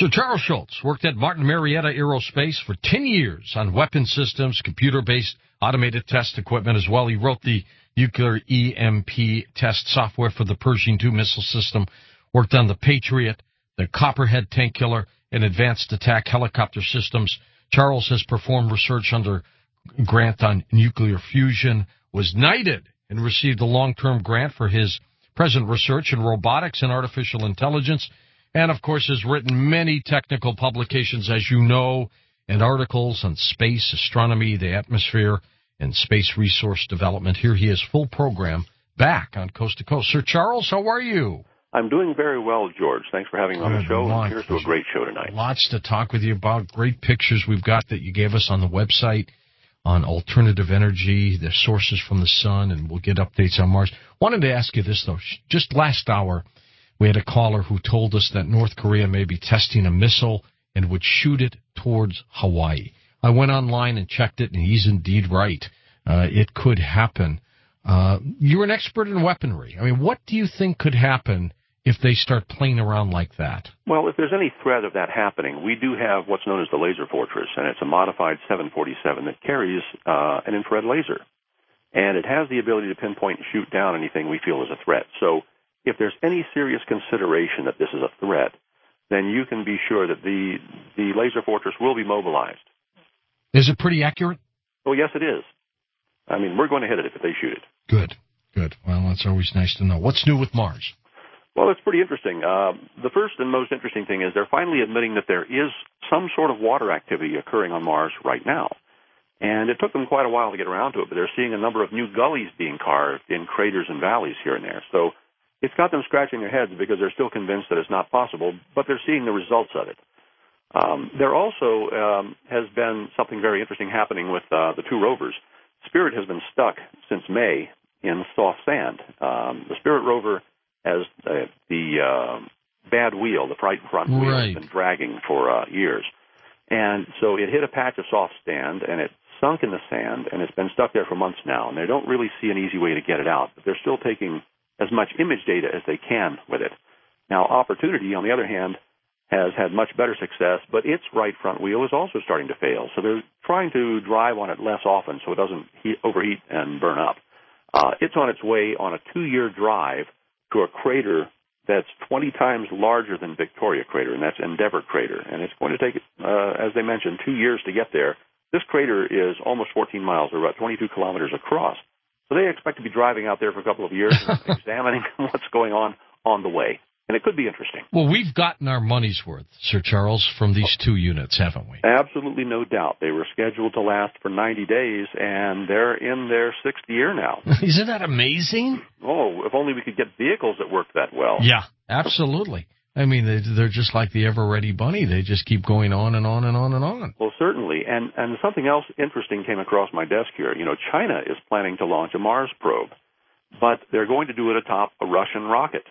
Sir Charles Schultz worked at Martin Marietta Aerospace for 10 years on weapon systems, computer-based automated test equipment as well. He wrote the nuclear EMP test software for the Pershing II missile system, worked on the Patriot, the Copperhead tank killer, and advanced attack helicopter systems. Charles has performed research under grant on nuclear fusion, was knighted, and received a long-term grant for his present research in robotics and artificial intelligence, and, of course, has written many technical publications, as you know, and articles on space, astronomy, the atmosphere, and space resource development. Here he is, full program, back on Coast to Coast. Sir Charles, how are you? I'm doing very well, George. Thanks for having me on the show. And here's to a great show tonight. Lots to talk with you about. Great pictures we've got that you gave us on the website on alternative energy, the sources from the sun, and we'll get updates on Mars. Wanted to ask you this, though. Just last hour, we had a caller who told us that North Korea may be testing a missile and would shoot it towards Hawaii. I went online and checked it, and he's indeed right. It could happen. You're an expert in weaponry. I mean, what do you think could happen if they start playing around like that? Well, if there's any threat of that happening, we do have what's known as the Laser Fortress, and it's a modified 747 that carries an infrared laser. And it has the ability to pinpoint and shoot down anything we feel is a threat. So if there's any serious consideration that this is a threat, then you can be sure that the Laser Fortress will be mobilized. Is it pretty accurate? Oh, yes, it is. I mean, we're going to hit it if they shoot it. Good. Well, that's always nice to know. What's new with Mars? Well, it's pretty interesting. The first and most interesting thing is they're finally admitting that there is some sort of water activity occurring on Mars right now. And it took them quite a while to get around to it, but they're seeing a number of new gullies being carved in craters and valleys here and there. So it's got them scratching their heads because they're still convinced that it's not possible, but they're seeing the results of it. There also has been something very interesting happening with the two rovers. Spirit has been stuck since May in soft sand. The Spirit rover has the bad wheel, the front wheel, has been dragging for years. And so it hit a patch of soft sand, and it sunk in the sand, and it's been stuck there for months now. And they don't really see an easy way to get it out, but they're still taking as much image data as they can with it. Now, Opportunity, on the other hand, has had much better success, but its right front wheel is also starting to fail. So they're trying to drive on it less often so it doesn't overheat and burn up. It's on its way on a 2-year drive to a crater that's 20 times larger than Victoria Crater, and that's Endeavour Crater. And it's going to take, as they mentioned, 2 years to get there. This crater is almost 14 miles, or about 22 kilometers across. So they expect to be driving out there for a couple of years and examining what's going on the way. And it could be interesting. Well, we've gotten our money's worth, Sir Charles, from these two units, haven't we? Absolutely no doubt. They were scheduled to last for 90 days, and they're in their 6th year now. Isn't that amazing? Oh, if only we could get vehicles that work that well. Yeah, absolutely. I mean, they're just like the ever-ready bunny. They just keep going on and on and on and on. Well, certainly. And something else interesting came across my desk here. You know, China is planning to launch a Mars probe, but they're going to do it atop a Russian rocket.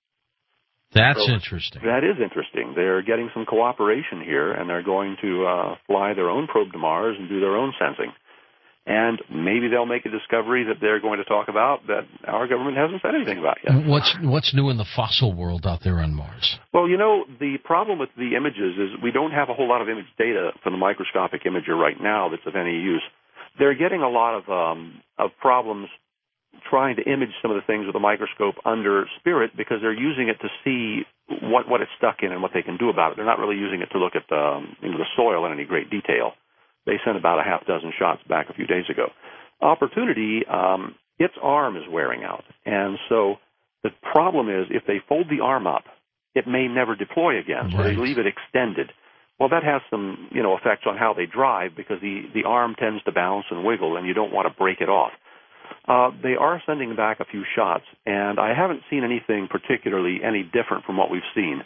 That's interesting. That is interesting. They're getting some cooperation here, and they're going to fly their own probe to Mars and do their own sensing. And maybe they'll make a discovery that they're going to talk about that our government hasn't said anything about yet. What's new in the fossil world out there on Mars? Well, you know, the problem with the images is we don't have a whole lot of image data from the microscopic imager right now that's of any use. They're getting a lot of problems trying to image some of the things with a microscope under Spirit because they're using it to see what it's stuck in and what they can do about it. They're not really using it to look at into the soil in any great detail. They sent about a half dozen shots back a few days ago. Opportunity, its arm is wearing out. And so the problem is if they fold the arm up, it may never deploy again. So they leave it extended. Well, that has some, effects on how they drive because the arm tends to bounce and wiggle, and you don't want to break it off. They are sending back a few shots, and I haven't seen anything particularly any different from what we've seen.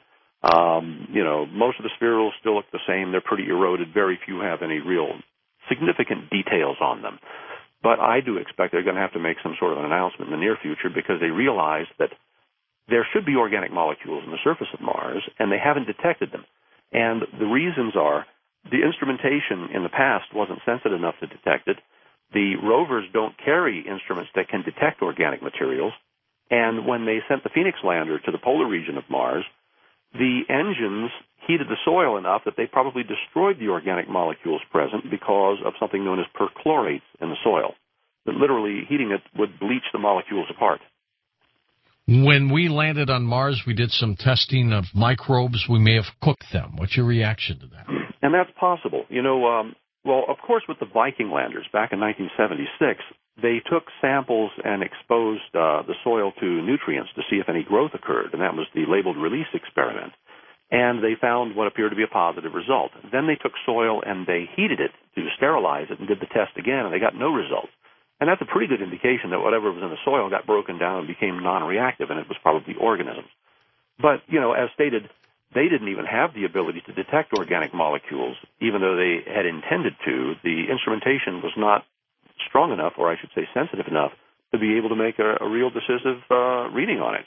Most of the spherules still look the same. They're pretty eroded. Very few have any real significant details on them. But I do expect they're going to have to make some sort of an announcement in the near future because they realize that there should be organic molecules on the surface of Mars, and they haven't detected them. And the reasons are the instrumentation in the past wasn't sensitive enough to detect it. The rovers don't carry instruments that can detect organic materials. And when they sent the Phoenix lander to the polar region of Mars, the engines heated the soil enough that they probably destroyed the organic molecules present because of something known as perchlorates in the soil. That literally heating it would bleach the molecules apart. When we landed on Mars, we did some testing of microbes. We may have cooked them. What's your reaction to that? And that's possible. Well, of course, with the Viking landers back in 1976, they took samples and exposed the soil to nutrients to see if any growth occurred, and that was the labeled release experiment. And they found what appeared to be a positive result. Then they took soil and they heated it to sterilize it and did the test again, and they got no results. And that's a pretty good indication that whatever was in the soil got broken down and became non-reactive, and it was probably organisms. But, as stated, they didn't even have the ability to detect organic molecules, even though they had intended to. The instrumentation was not strong enough, or I should say sensitive enough, to be able to make a real decisive reading on it.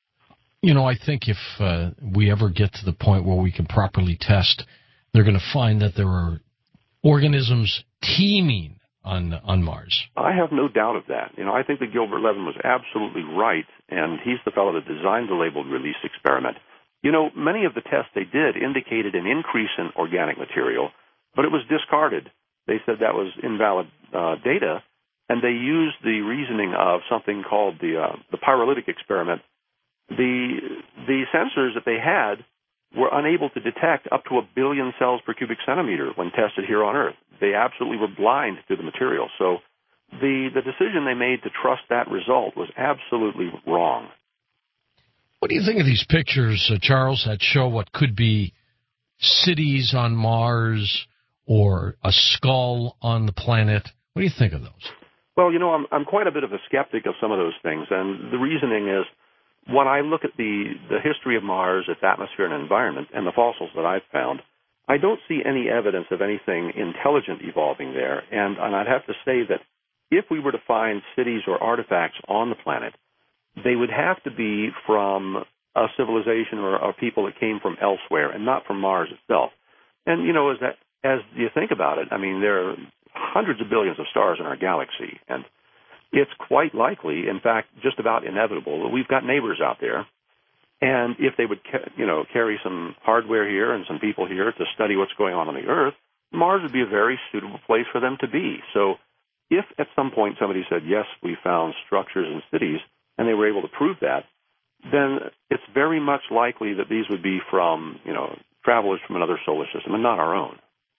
I think if we ever get to the point where we can properly test, they're going to find that there are organisms teeming on Mars. I have no doubt of that. I think that Gilbert Levin was absolutely right, and he's the fellow that designed the labeled release experiment. Many of the tests they did indicated an increase in organic material, but it was discarded. They said that was invalid data, and they used the reasoning of something called the pyrolytic experiment. The sensors that they had were unable to detect up to 1 billion cells per cubic centimeter when tested here on Earth. They absolutely were blind to the material. So the decision they made to trust that result was absolutely wrong. What do you think of these pictures, Charles, that show what could be cities on Mars or a skull on the planet? What do you think of those? Well, I'm quite a bit of a skeptic of some of those things, and the reasoning is when I look at the history of Mars, its atmosphere and environment, and the fossils that I've found, I don't see any evidence of anything intelligent evolving there, and I'd have to say that if we were to find cities or artifacts on the planet, they would have to be from a civilization or people that came from elsewhere and not from Mars itself. And, as you think about it, there are hundreds of billions of stars in our galaxy, and it's quite likely, in fact, just about inevitable, that we've got neighbors out there. And if they would, carry some hardware here and some people here to study what's going on the Earth, Mars would be a very suitable place for them to be. So if at some point somebody said, yes, we found structures and cities, and they were able to prove that, then it's very much likely that these would be from, travelers from another solar system and not our own.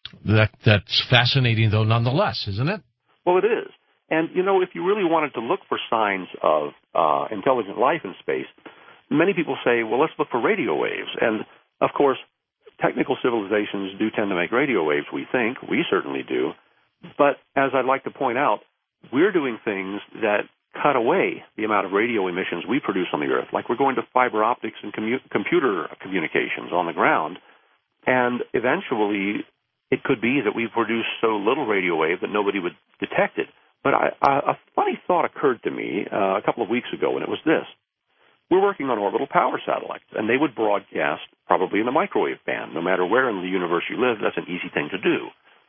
That's fascinating, though, nonetheless, isn't it? Well, it is. And, if you really wanted to look for signs of intelligent life in space, many people say, well, let's look for radio waves. And, of course, technical civilizations do tend to make radio waves, we think. We certainly do. But as I'd like to point out, we're doing things that cut away the amount of radio emissions we produce on the Earth. Like we're going to fiber optics and computer communications on the ground. And eventually, it could be that we produce so little radio wave that nobody would detect it. But a funny thought occurred to me a couple of weeks ago, and it was this. We're working on orbital power satellites, and they would broadcast probably in the microwave band. No matter where in the universe you live, that's an easy thing to do.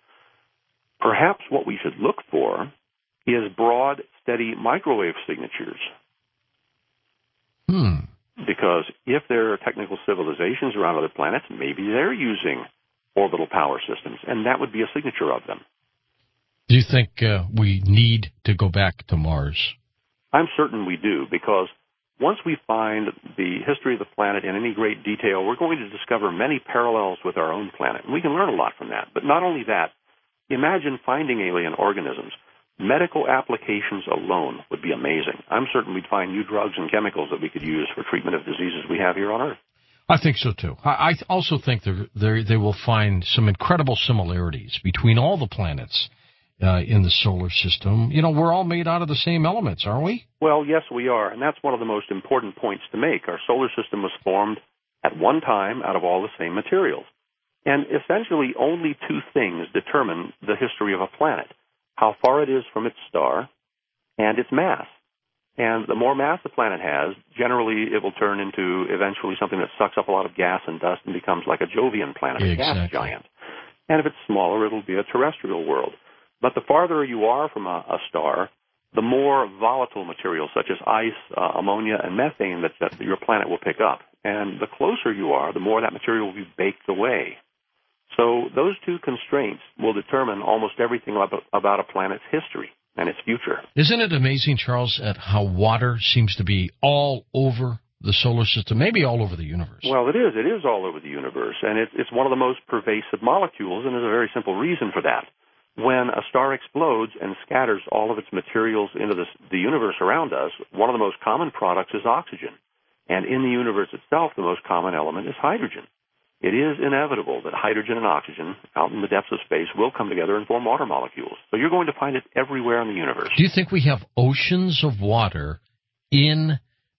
Perhaps what we should look for is broad, steady microwave signatures. Because if there are technical civilizations around other planets, maybe they're using orbital power systems, and that would be a signature of them. Do you think we need to go back to Mars? I'm certain we do, because once we find the history of the planet in any great detail, we're going to discover many parallels with our own planet, and we can learn a lot from that. But not only that, imagine finding alien organisms. Medical applications alone would be amazing. I'm certain we'd find new drugs and chemicals that we could use for treatment of diseases we have here on Earth. I think so, too. I also think they will find some incredible similarities between all the planets in the solar system. We're all made out of the same elements, aren't we? Well, yes, we are, and that's one of the most important points to make. Our solar system was formed at one time out of all the same materials. And essentially only two things determine the history of a planet: how far it is from its star and its mass. And the more mass the planet has, generally it will turn into eventually something that sucks up a lot of gas and dust and becomes like a Jovian planet, a gas giant. And if it's smaller, it'll be a terrestrial world. But the farther you are from a star, the more volatile materials such as ice, ammonia, and methane that your planet will pick up. And the closer you are, the more that material will be baked away. So those two constraints will determine almost everything about a planet's history and its future. Isn't it amazing, Charles, at how water seems to be all over the solar system, maybe all over the universe? Well, it is. It is all over the universe, and it's one of the most pervasive molecules, and there's a very simple reason for that. When a star explodes and scatters all of its materials into the universe around us, one of the most common products is oxygen. And in the universe itself, the most common element is hydrogen. It is inevitable that hydrogen and oxygen out in the depths of space will come together and form water molecules. So you're going to find it everywhere in the universe. Do you think we have oceans of water in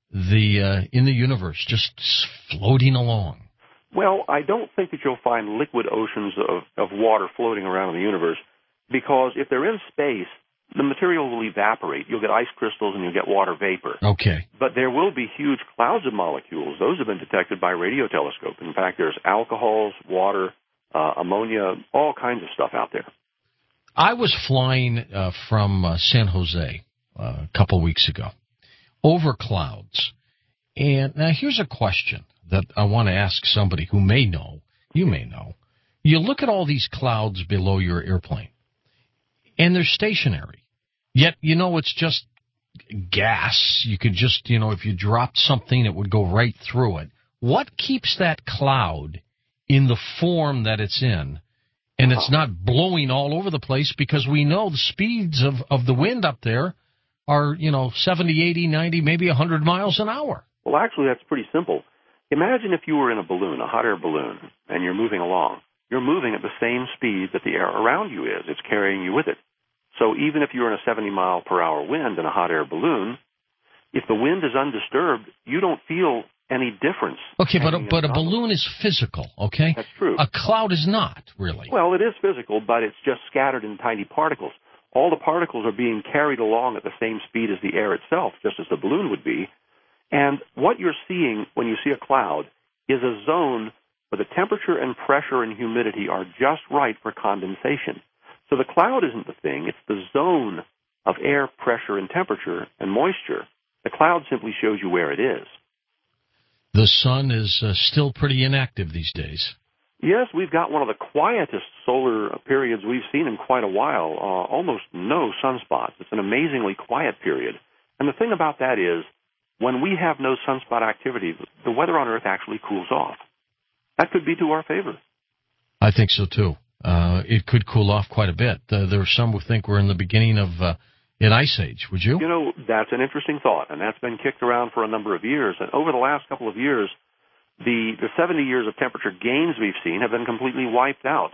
the universe just floating along? Well, I don't think that you'll find liquid oceans of water floating around in the universe, because if they're in space, the material will evaporate. You'll get ice crystals and you'll get water vapor. Okay. But there will be huge clouds of molecules. Those have been detected by radio telescope. In fact, there's alcohols, water, ammonia, all kinds of stuff out there. I was flying from San Jose a couple weeks ago over clouds. And now here's a question that I want to ask somebody who may know. You may know. You look at all these clouds below your airplane, and they're stationary. Yet, it's just gas. You could just, if you dropped something, it would go right through it. What keeps that cloud in the form that it's in, and it's not blowing all over the place? Because we know the speeds of the wind up there are, 70, 80, 90, maybe 100 miles an hour. Well, actually, that's pretty simple. Imagine if you were in a balloon, a hot air balloon, and you're moving along. You're moving at the same speed that the air around you is. It's carrying you with it. So even if you're in a 70-mile-per-hour wind in a hot air balloon, if the wind is undisturbed, you don't feel any difference. Okay, but a balloon is physical, okay? That's true. A cloud is not, really. Well, it is physical, but it's just scattered in tiny particles. All the particles are being carried along at the same speed as the air itself, just as the balloon would be. And what you're seeing when you see a cloud is a zone where the temperature and pressure and humidity are just right for condensation. So the cloud isn't the thing, it's the zone of air pressure and temperature and moisture. The cloud simply shows you where it is. The sun is still pretty inactive these days. Yes, we've got one of the quietest solar periods we've seen in quite a while, almost no sunspots. It's an amazingly quiet period. And the thing about that is, when we have no sunspot activity, the weather on Earth actually cools off. That could be to our favor. I think so, too. It could cool off quite a bit. There are some who think we're in the beginning of an ice age. Would you? That's an interesting thought, and that's been kicked around for a number of years. And over the last couple of years, the 70 years of temperature gains we've seen have been completely wiped out.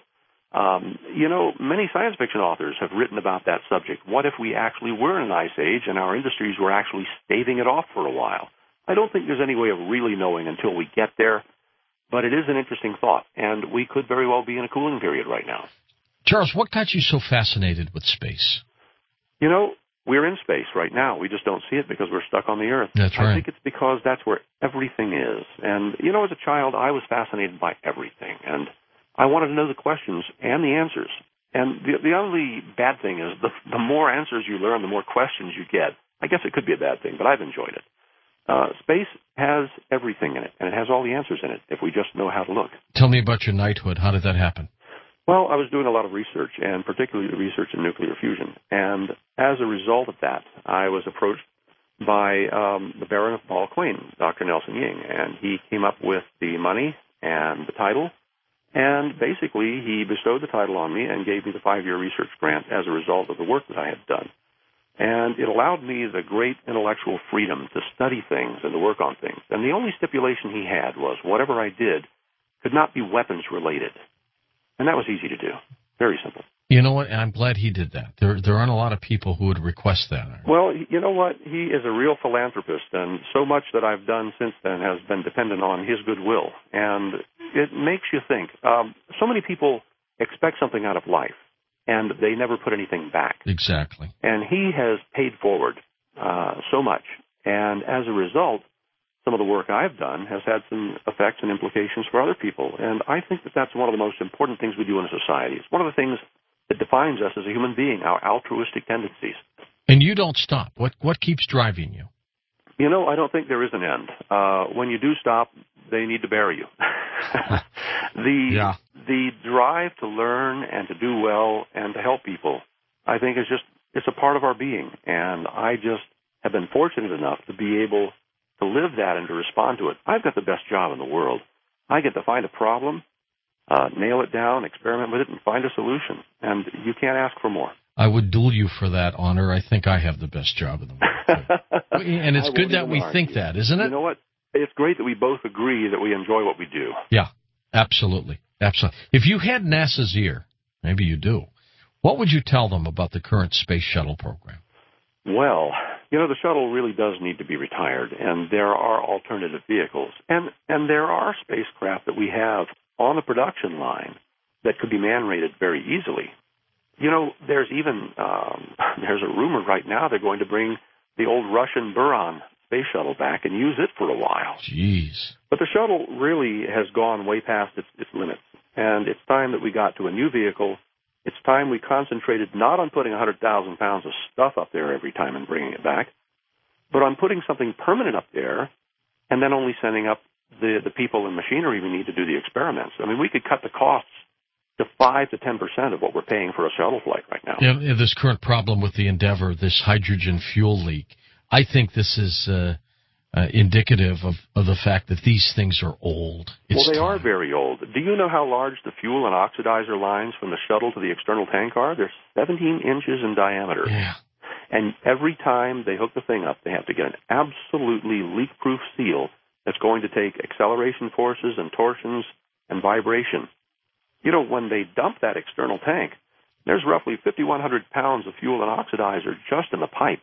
Many science fiction authors have written about that subject. What if we actually were in an ice age and our industries were actually staving it off for a while? I don't think there's any way of really knowing until we get there, but it is an interesting thought, and we could very well be in a cooling period right now. Charles, what got you so fascinated with space? We're in space right now. We just don't see it because we're stuck on the Earth. That's right. I think it's because that's where everything is. And, as a child, I was fascinated by everything, and I wanted to know the questions and the answers. And the only bad thing is the more answers you learn, the more questions you get. I guess it could be a bad thing, but I've enjoyed it. Space has everything in it, and it has all the answers in it if we just know how to look. Tell me about your knighthood. How did that happen? Well, I was doing a lot of research, and particularly research in nuclear fusion. And as a result of that, I was approached by the Baron of Ball Queen, Dr. Nelson Ying, and he came up with the money and the title. And basically, he bestowed the title on me and gave me the 5-year research grant as a result of the work that I had done. And it allowed me the great intellectual freedom to study things and to work on things. And the only stipulation he had was whatever I did could not be weapons related. And that was easy to do. Very simple. You know what? And I'm glad he did that. There aren't a lot of people who would request that. Well, you know what? He is a real philanthropist, and so much that I've done since then has been dependent on his goodwill. And it makes you think. So many people expect something out of life, and they never put anything back. Exactly. And he has paid forward so much. And as a result, some of the work I've done has had some effects and implications for other people. And I think that that's one of the most important things we do in a society. It's one of the things that defines us as a human being, our altruistic tendencies. And you don't stop. What keeps driving you? You know, I don't think there is an end. When you do stop, they need to bury you. The drive to learn and to do well and to help people, I think it's a part of our being. And I just have been fortunate enough to be able to live that and to respond to it. I've got the best job in the world. I get to find a problem, nail it down, experiment with it, and find a solution. And you can't ask for more. I would duel you for that honor. I think I have the best job in the world. And it's good that we think that, isn't it? You know what? It's great that we both agree that we enjoy what we do. Yeah, absolutely. Absolutely. If you had NASA's ear, maybe you do, what would you tell them about the current space shuttle program? Well, you know, the shuttle really does need to be retired, and there are alternative vehicles. And there are spacecraft that we have on the production line that could be man-rated very easily. You know, there's even there's a rumor right now they're going to bring the old Russian Buran space shuttle back and use it for a while. Jeez. But the shuttle really has gone way past its limits, and it's time that we got to a new vehicle. It's time we concentrated not on putting 100,000 pounds of stuff up there every time and bringing it back, but on putting something permanent up there and then only sending up the people and machinery we need to do the experiments. I mean, we could cut the costs to 5 to 10% of what we're paying for a shuttle flight right now. Yeah, this current problem with the Endeavour, this hydrogen fuel leak, I think this is indicative of the fact that these things are old. They are very old. Do you know how large the fuel and oxidizer lines from the shuttle to the external tank are? They're 17 inches in diameter. Yeah. And every time they hook the thing up, they have to get an absolutely leak-proof seal that's going to take acceleration forces and torsions and vibration. You know, when they dump that external tank, there's roughly 5,100 pounds of fuel and oxidizer just in the pipes.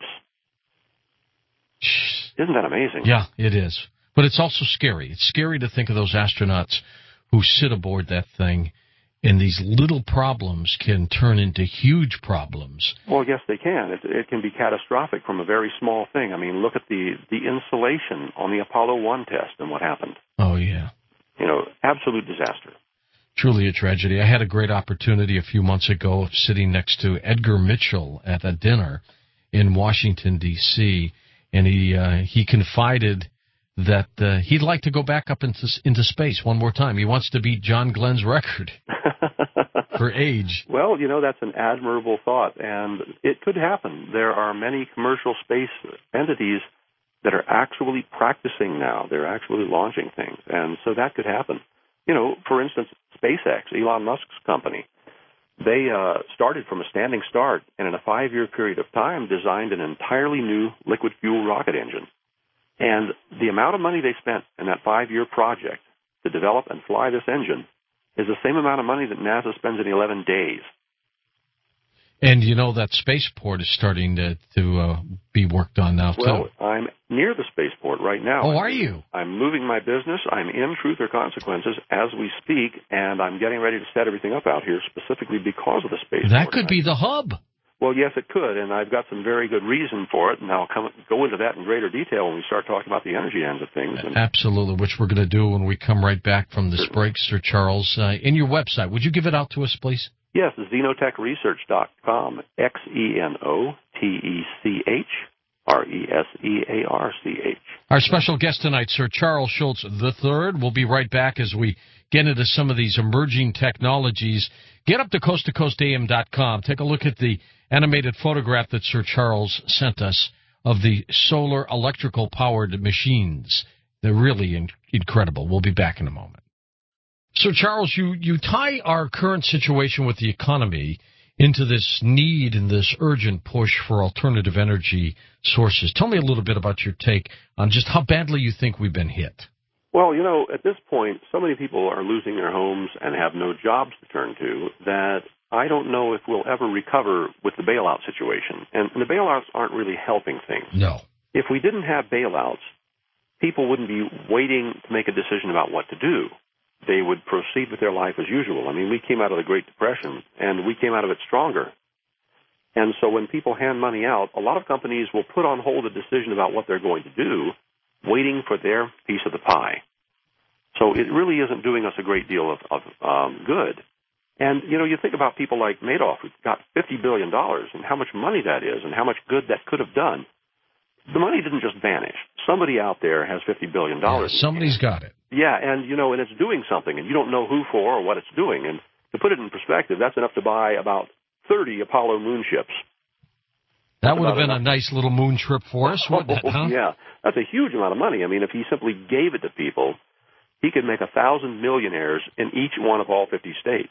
Isn't that amazing? Yeah, it is. But it's also scary. It's scary to think of those astronauts who sit aboard that thing, and these little problems can turn into huge problems. Well, yes, they can. It can be catastrophic from a very small thing. I mean, look at the insulation on the Apollo 1 test and what happened. Oh, yeah. You know, absolute disaster. Truly a tragedy. I had a great opportunity a few months ago of sitting next to Edgar Mitchell at a dinner in Washington, D.C., and he confided that he'd like to go back up into space one more time. He wants to beat John Glenn's record for age. Well, you know, that's an admirable thought, and it could happen. There are many commercial space entities that are actually practicing now. They're actually launching things, and so that could happen. You know, for instance, SpaceX, Elon Musk's company, they started from a standing start and in a 5-year period of time designed an entirely new liquid fuel rocket engine. And the amount of money they spent in that 5-year project to develop and fly this engine is the same amount of money that NASA spends in 11 days. And you know that spaceport is starting to be worked on now, too. Well, I'm near the spaceport right now. Oh, are you? I'm moving my business. I'm in Truth or Consequences as we speak, and I'm getting ready to set everything up out here specifically because of the spaceport. That could be the hub. Well, yes, it could, and I've got some very good reason for it, and I'll go into that in greater detail when we start talking about the energy ends of things. Absolutely, which we're going to do when we come right back from this break, Sir Charles. In your website, would you give it out to us, please? Yes, xenotechresearch.com, XENOTECHRESEARCH. Our special guest tonight, Sir Charles Schulz III. We'll be right back as we get into some of these emerging technologies. Get up to coasttocoastam.com. Take a look at the animated photograph that Sir Charles sent us of the solar electrical powered machines. They're really incredible. We'll be back in a moment. Sir Charles, you tie our current situation with the economy into this need and this urgent push for alternative energy sources. Tell me a little bit about your take on just how badly you think we've been hit. Well, you know, at this point, so many people are losing their homes and have no jobs to turn to that I don't know if we'll ever recover with the bailout situation. And the bailouts aren't really helping things. No. If we didn't have bailouts, people wouldn't be waiting to make a decision about what to do. They would proceed with their life as usual. I mean, we came out of the Great Depression, and we came out of it stronger. And so when people hand money out, a lot of companies will put on hold a decision about what they're going to do, waiting for their piece of the pie. So it really isn't doing us a great deal of good. And, you know, you think about people like Madoff, who got $50 billion, and how much money that is, and how much good that could have done. the money didn't just vanish. Somebody out there has $50 billion. Yeah, somebody's got it. Yeah, and, and it's doing something, and you don't know who for or what it's doing. And to put it in perspective, that's enough to buy about 30 Apollo moon ships. That would have been a nice little moon trip for us, wouldn't it, huh? Yeah, that's a huge amount of money. I mean, if he simply gave it to people, he could make 1,000 millionaires in each one of all 50 states.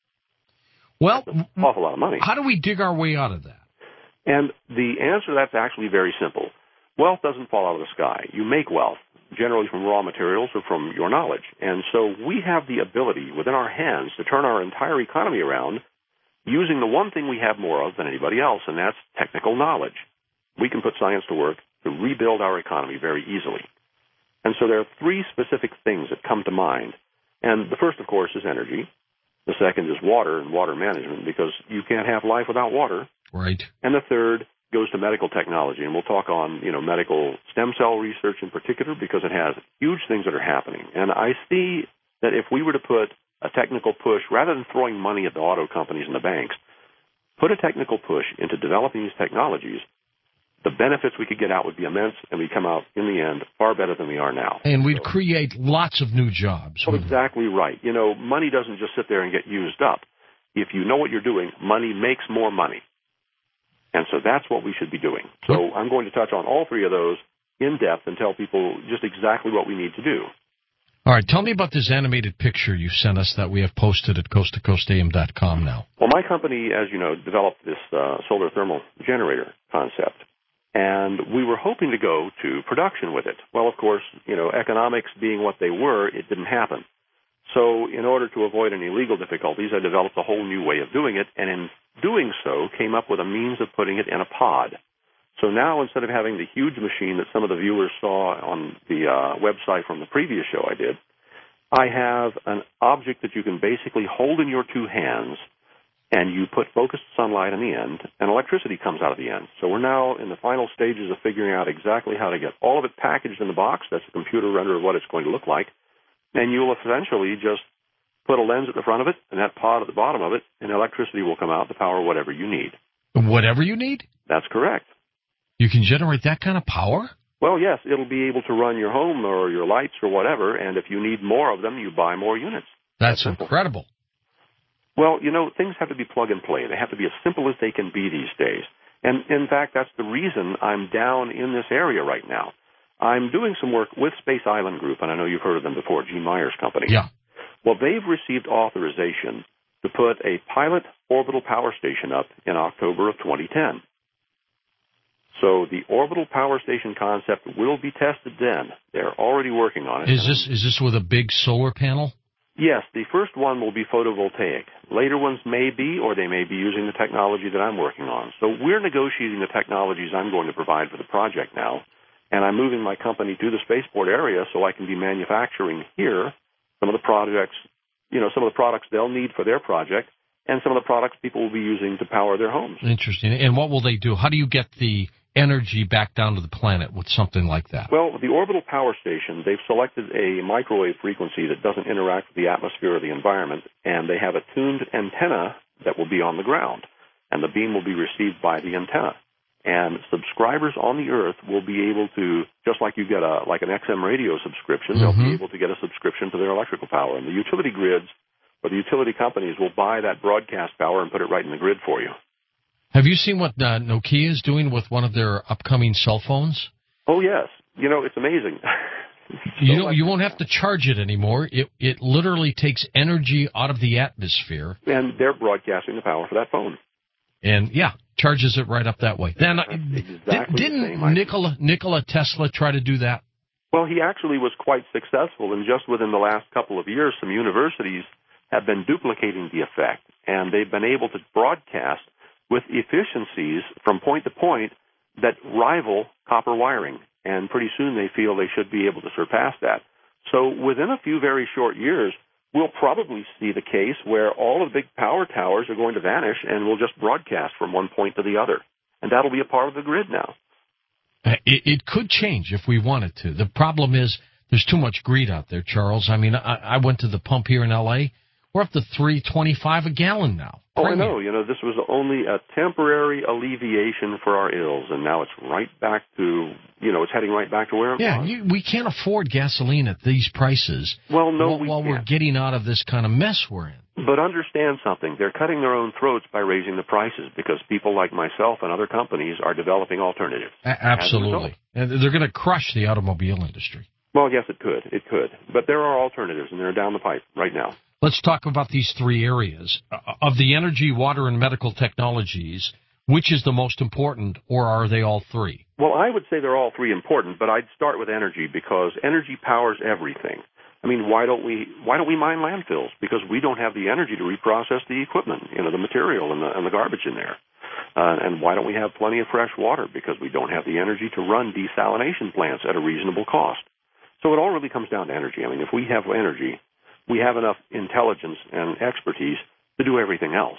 Well, that's an awful lot of money. How do we dig our way out of that? And the answer to that's actually very simple. Wealth doesn't fall out of the sky. You make wealth, generally from raw materials or from your knowledge. And so we have the ability within our hands to turn our entire economy around using the one thing we have more of than anybody else, and that's technical knowledge. We can put science to work to rebuild our economy very easily. And so there are three specific things that come to mind. And the first, of course, is energy. The second is water and water management, because you can't have life without water. Right. And the third goes to medical technology, and we'll talk on, medical stem cell research in particular, because it has huge things that are happening. And I see that if we were to put a technical push, rather than throwing money at the auto companies and the banks, put a technical push into developing these technologies, the benefits we could get out would be immense, and we'd come out, in the end, far better than we are now. And we'd create lots of new jobs. Well, exactly right. Money doesn't just sit there and get used up. If you know what you're doing, money makes more money. And so that's what we should be doing. So I'm going to touch on all three of those in depth and tell people just exactly what we need to do. All right, tell me about this animated picture you sent us that we have posted at coasttocoastam.com now. Well, my company, as you know, developed this solar thermal generator concept, and we were hoping to go to production with it. Well, of course, economics being what they were, it didn't happen. So in order to avoid any legal difficulties, I developed a whole new way of doing it, and in doing so, came up with a means of putting it in a pod. So now, instead of having the huge machine that some of the viewers saw on the website from the previous show I did, I have an object that you can basically hold in your two hands, and you put focused sunlight on the end, and electricity comes out of the end. So we're now in the final stages of figuring out exactly how to get all of it packaged in the box. That's a computer render of what it's going to look like. And you'll essentially just put a lens at the front of it and that pod at the bottom of it, and electricity will come out to power whatever you need. Whatever you need? That's correct. You can generate that kind of power? Well, yes, it'll be able to run your home or your lights or whatever, and if you need more of them, you buy more units. That's incredible. Well, things have to be plug and play. They have to be as simple as they can be these days. And, in fact, that's the reason I'm down in this area right now. I'm doing some work with Space Island Group, and I know you've heard of them before, Gene Myers' company. Yeah. Well, they've received authorization to put a pilot orbital power station up in October of 2010. So the orbital power station concept will be tested then. They're already working on it. Is this with a big solar panel? Yes, the first one will be photovoltaic. Later ones may be, or they may be using the technology that I'm working on. So we're negotiating the technologies I'm going to provide for the project now, and I'm moving my company to the spaceport area so I can be manufacturing here some of the projects, some of the products they'll need for their project, and some of the products people will be using to power their homes. Interesting. And what will they do? How do you get the energy back down to the planet with something like that? Well, with the orbital power station, they've selected a microwave frequency that doesn't interact with the atmosphere or the environment, and they have a tuned antenna that will be on the ground, and the beam will be received by the antenna. And subscribers on the Earth will be able to, just like you get an XM radio subscription, they'll be able to get a subscription to their electrical power. And the utility grids or the utility companies will buy that broadcast power and put it right in the grid for you. Have you seen what Nokia is doing with one of their upcoming cell phones? Oh, yes. It's amazing. You won't have to charge it anymore. It literally takes energy out of the atmosphere. And they're broadcasting the power for that phone. And, charges it right up that way. Then, didn't Nikola Tesla try to do that? Well, he actually was quite successful, and just within the last couple of years, some universities have been duplicating the effect, and they've been able to broadcast with efficiencies from point to point that rival copper wiring, and pretty soon they feel they should be able to surpass that. So within a few very short years, we'll probably see the case where all of the big power towers are going to vanish, and we'll just broadcast from one point to the other, and that'll be a part of the grid now. It could change if we wanted to. The problem is there's too much greed out there, Charles. I mean, I went to the pump here in L.A. We're up to $3.25 a gallon now. Oh, I know. This was only a temporary alleviation for our ills, and now it's right back to, it's heading right back to where it was. Yeah, we can't afford gasoline at these prices. Well, no, while we we're can't. getting out of this kind of mess we're in. But understand something. They're cutting their own throats by raising the prices because people like myself and other companies are developing alternatives. Absolutely. And they're going to crush the automobile industry. Well, yes, it could. It could. But there are alternatives, and they're down the pipe right now. Let's talk about these three areas. Of the energy, water, and medical technologies, which is the most important, or are they all three? Well, I would say they're all three important, but I'd start with energy because energy powers everything. I mean, why don't we mine landfills? Because we don't have the energy to reprocess the equipment, the material and the garbage in there. And why don't we have plenty of fresh water? Because we don't have the energy to run desalination plants at a reasonable cost. So it all really comes down to energy. I mean, if we have energy, we have enough intelligence and expertise to do everything else.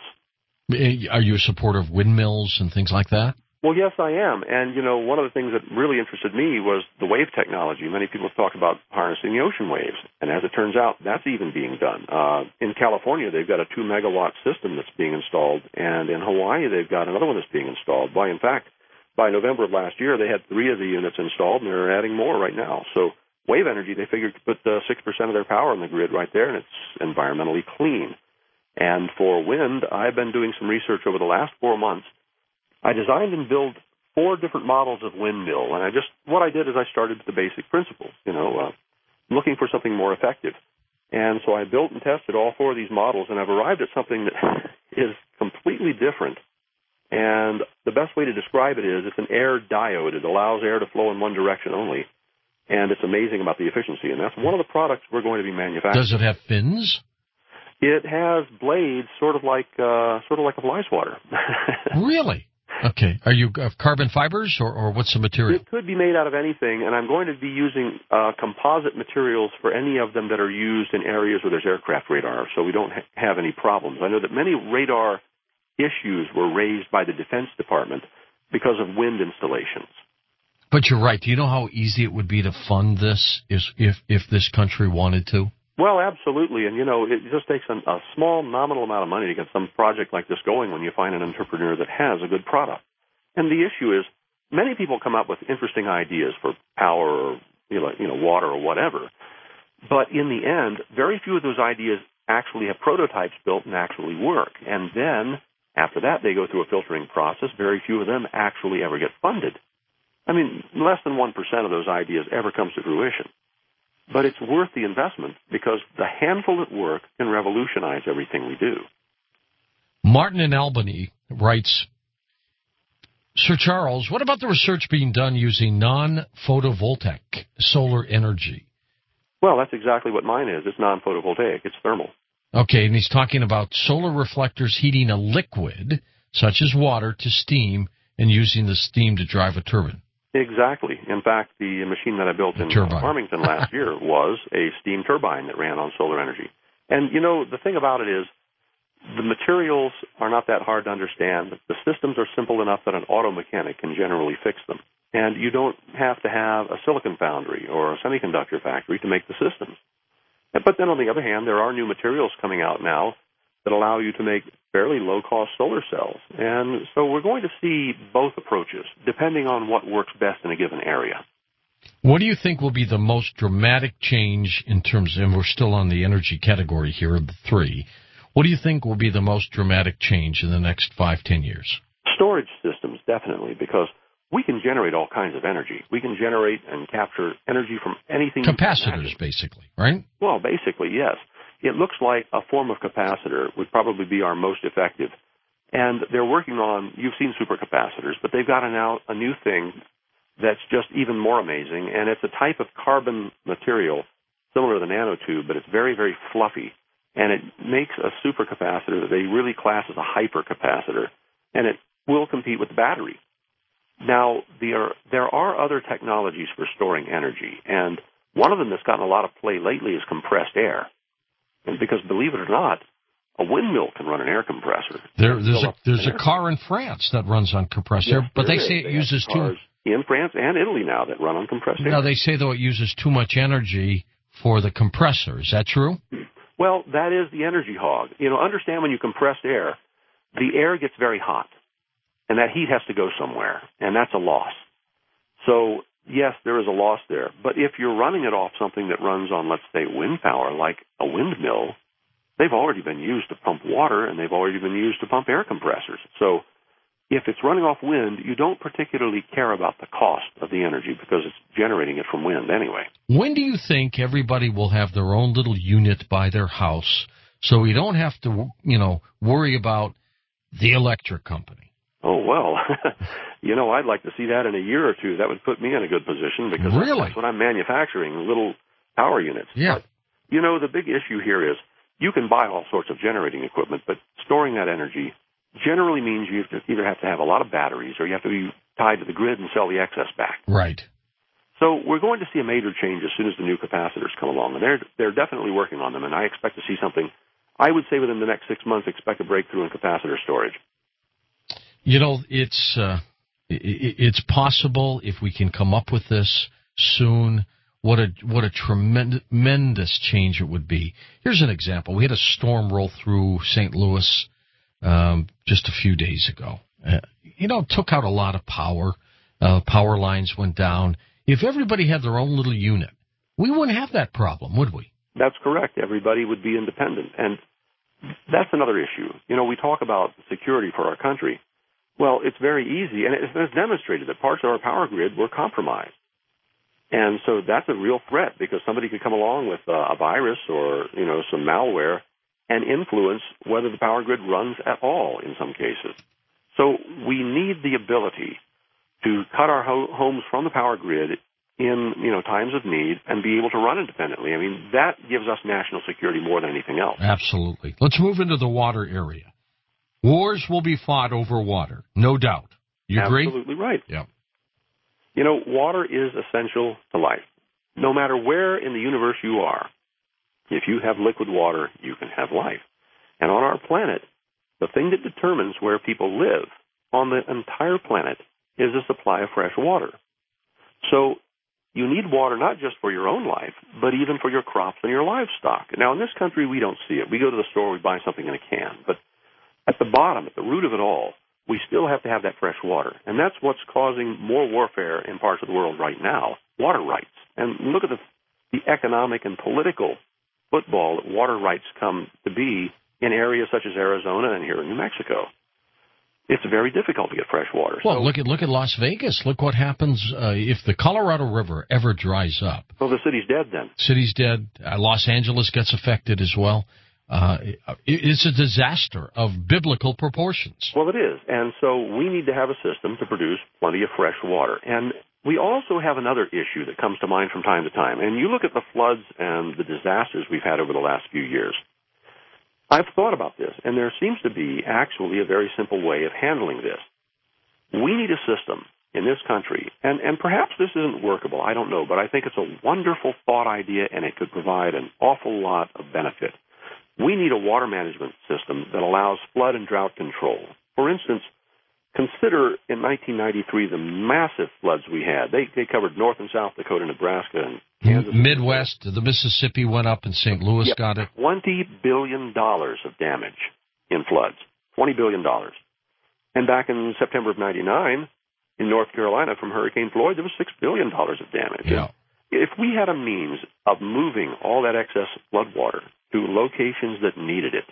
Are you a supporter of windmills and things like that? Well, yes, I am. And, one of the things that really interested me was the wave technology. Many people talk about harnessing the ocean waves. And as it turns out, that's even being done. In California, they've got a 2-megawatt system that's being installed. And in Hawaii, they've got another one that's being installed. In fact, by November of last year, they had 3 of the units installed, and they're adding more right now. So wave energy, they figured to put 6% of their power on the grid right there, and it's environmentally clean. And for wind, I've been doing some research over the last 4 months. I designed and built 4 different models of windmill, and what I did is I started with the basic principles, looking for something more effective. And so I built and tested all 4 of these models, and I've arrived at something that is completely different. And the best way to describe it is it's an air diode. It allows air to flow in one direction only, and it's amazing about the efficiency. And that's one of the products we're going to be manufacturing. Does it have fins? It has blades, sort of like a fly swatter. Really? Okay. Are you carbon fibers, or what's the material? It could be made out of anything, and I'm going to be using composite materials for any of them that are used in areas where there's aircraft radar, so we don't have any problems. I know that many radar issues were raised by the Defense Department because of wind installations. But you're right. Do you know how easy it would be to fund this if this country wanted to? Well, absolutely. And, it just takes a small nominal amount of money to get some project like this going when you find an entrepreneur that has a good product. And the issue is many people come up with interesting ideas for power or, water or whatever. But in the end, very few of those ideas actually have prototypes built and actually work. And then after that, they go through a filtering process. Very few of them actually ever get funded. I mean, less than 1% of those ideas ever comes to fruition. But it's worth the investment because the handful at work can revolutionize everything we do. Martin in Albany writes, Sir Charles, what about the research being done using non-photovoltaic solar energy? Well, that's exactly what mine is. It's non-photovoltaic. It's thermal. Okay, and he's talking about solar reflectors heating a liquid, such as water, to steam and using the steam to drive a turbine. Exactly. In fact, the machine that I built in Farmington last year was a steam turbine that ran on solar energy. And, the thing about it is the materials are not that hard to understand. The systems are simple enough that an auto mechanic can generally fix them. And you don't have to have a silicon foundry or a semiconductor factory to make the systems. But then, on the other hand, there are new materials coming out now that allow you to make fairly low-cost solar cells. And so we're going to see both approaches, depending on what works best in a given area. What do you think will be the most dramatic change in terms, and we're still on the energy category here of the 3, what do you think will be the most dramatic change in the next 5-10 years? Storage systems, definitely, because we can generate all kinds of energy. We can generate and capture energy from anything. Capacitors, basically, right? Well, basically, yes. It looks like a form of capacitor would probably be our most effective. And they're working on, you've seen supercapacitors, but they've got now a new thing that's just even more amazing, and it's a type of carbon material similar to the nanotube, but it's very, very fluffy. And it makes a supercapacitor that they really class as a hypercapacitor, and it will compete with the battery. Now, there are other technologies for storing energy, and one of them that's gotten a lot of play lately is compressed air. And because, believe it or not, a windmill can run an air compressor. There's a car in France that runs on compressed air, but they say it uses too much. In France and Italy now that run on compressed air. No, they say, though, it uses too much energy for the compressor. Is that true? Well, that is the energy hog. Understand when you compress air, the air gets very hot, and that heat has to go somewhere, and that's a loss. So, yes, there is a loss there. But if you're running it off something that runs on, let's say, wind power, like a windmill, they've already been used to pump water, and they've already been used to pump air compressors. So if it's running off wind, you don't particularly care about the cost of the energy because it's generating it from wind anyway. When do you think everybody will have their own little unit by their house so we don't have to, worry about the electric company? Oh, well, I'd like to see that in a year or two. That would put me in a good position because that's what I'm manufacturing, little power units. Yeah. But, the big issue here is you can buy all sorts of generating equipment, but storing that energy generally means you either have to have a lot of batteries or you have to be tied to the grid and sell the excess back. Right. So we're going to see a major change as soon as the new capacitors come along, and they're definitely working on them, and I expect to see something. I would say within the next 6 months, expect a breakthrough in capacitor storage. It's possible if we can come up with this soon. What a tremendous change it would be. Here's an example. We had a storm roll through St. Louis just a few days ago. Took out a lot of power. Power lines went down. If everybody had their own little unit, we wouldn't have that problem, would we? That's correct. Everybody would be independent. And that's another issue. We talk about security for our country. Well, it's very easy, and it's demonstrated that parts of our power grid were compromised. And so that's a real threat because somebody could come along with a virus or, some malware and influence whether the power grid runs at all in some cases. So we need the ability to cut our homes from the power grid in, times of need and be able to run independently. I mean, that gives us national security more than anything else. Absolutely. Let's move into the water area. Wars will be fought over water, no doubt. You agree? Absolutely right. Yeah. Water is essential to life. No matter where in the universe you are, if you have liquid water, you can have life. And on our planet, the thing that determines where people live on the entire planet is the supply of fresh water. So you need water not just for your own life, but even for your crops and your livestock. Now, in this country, we don't see it. We go to the store, we buy something in a can. But at the bottom, at the root of it all, we still have to have that fresh water. And that's what's causing more warfare in parts of the world right now, water rights. And look at the economic and political football that water rights come to be in areas such as Arizona and here in New Mexico. It's very difficult to get fresh water. Well, look at Las Vegas. Look what happens if the Colorado River ever dries up. Well, the city's dead then. City's dead. Los Angeles gets affected as well. It's a disaster of biblical proportions. Well, it is. And so we need to have a system to produce plenty of fresh water. And we also have another issue that comes to mind from time to time. And you look at the floods and the disasters we've had over the last few years. I've thought about this, and there seems to be actually a very simple way of handling this. We need a system in this country, and perhaps this isn't workable, I don't know, but I think it's a wonderful thought idea, and it could provide an awful lot of benefit. We need a water management system that allows flood and drought control. For instance, consider in 1993 the massive floods we had. They covered North and South Dakota, Nebraska, and Kansas. Midwest, the Mississippi went up, and St. Louis got it. $20 billion of damage in floods. $20 billion. And back in September of 99, in North Carolina, from Hurricane Floyd, there was $6 billion of damage. Yeah. If we had a means of moving all that excess flood water to locations that needed it,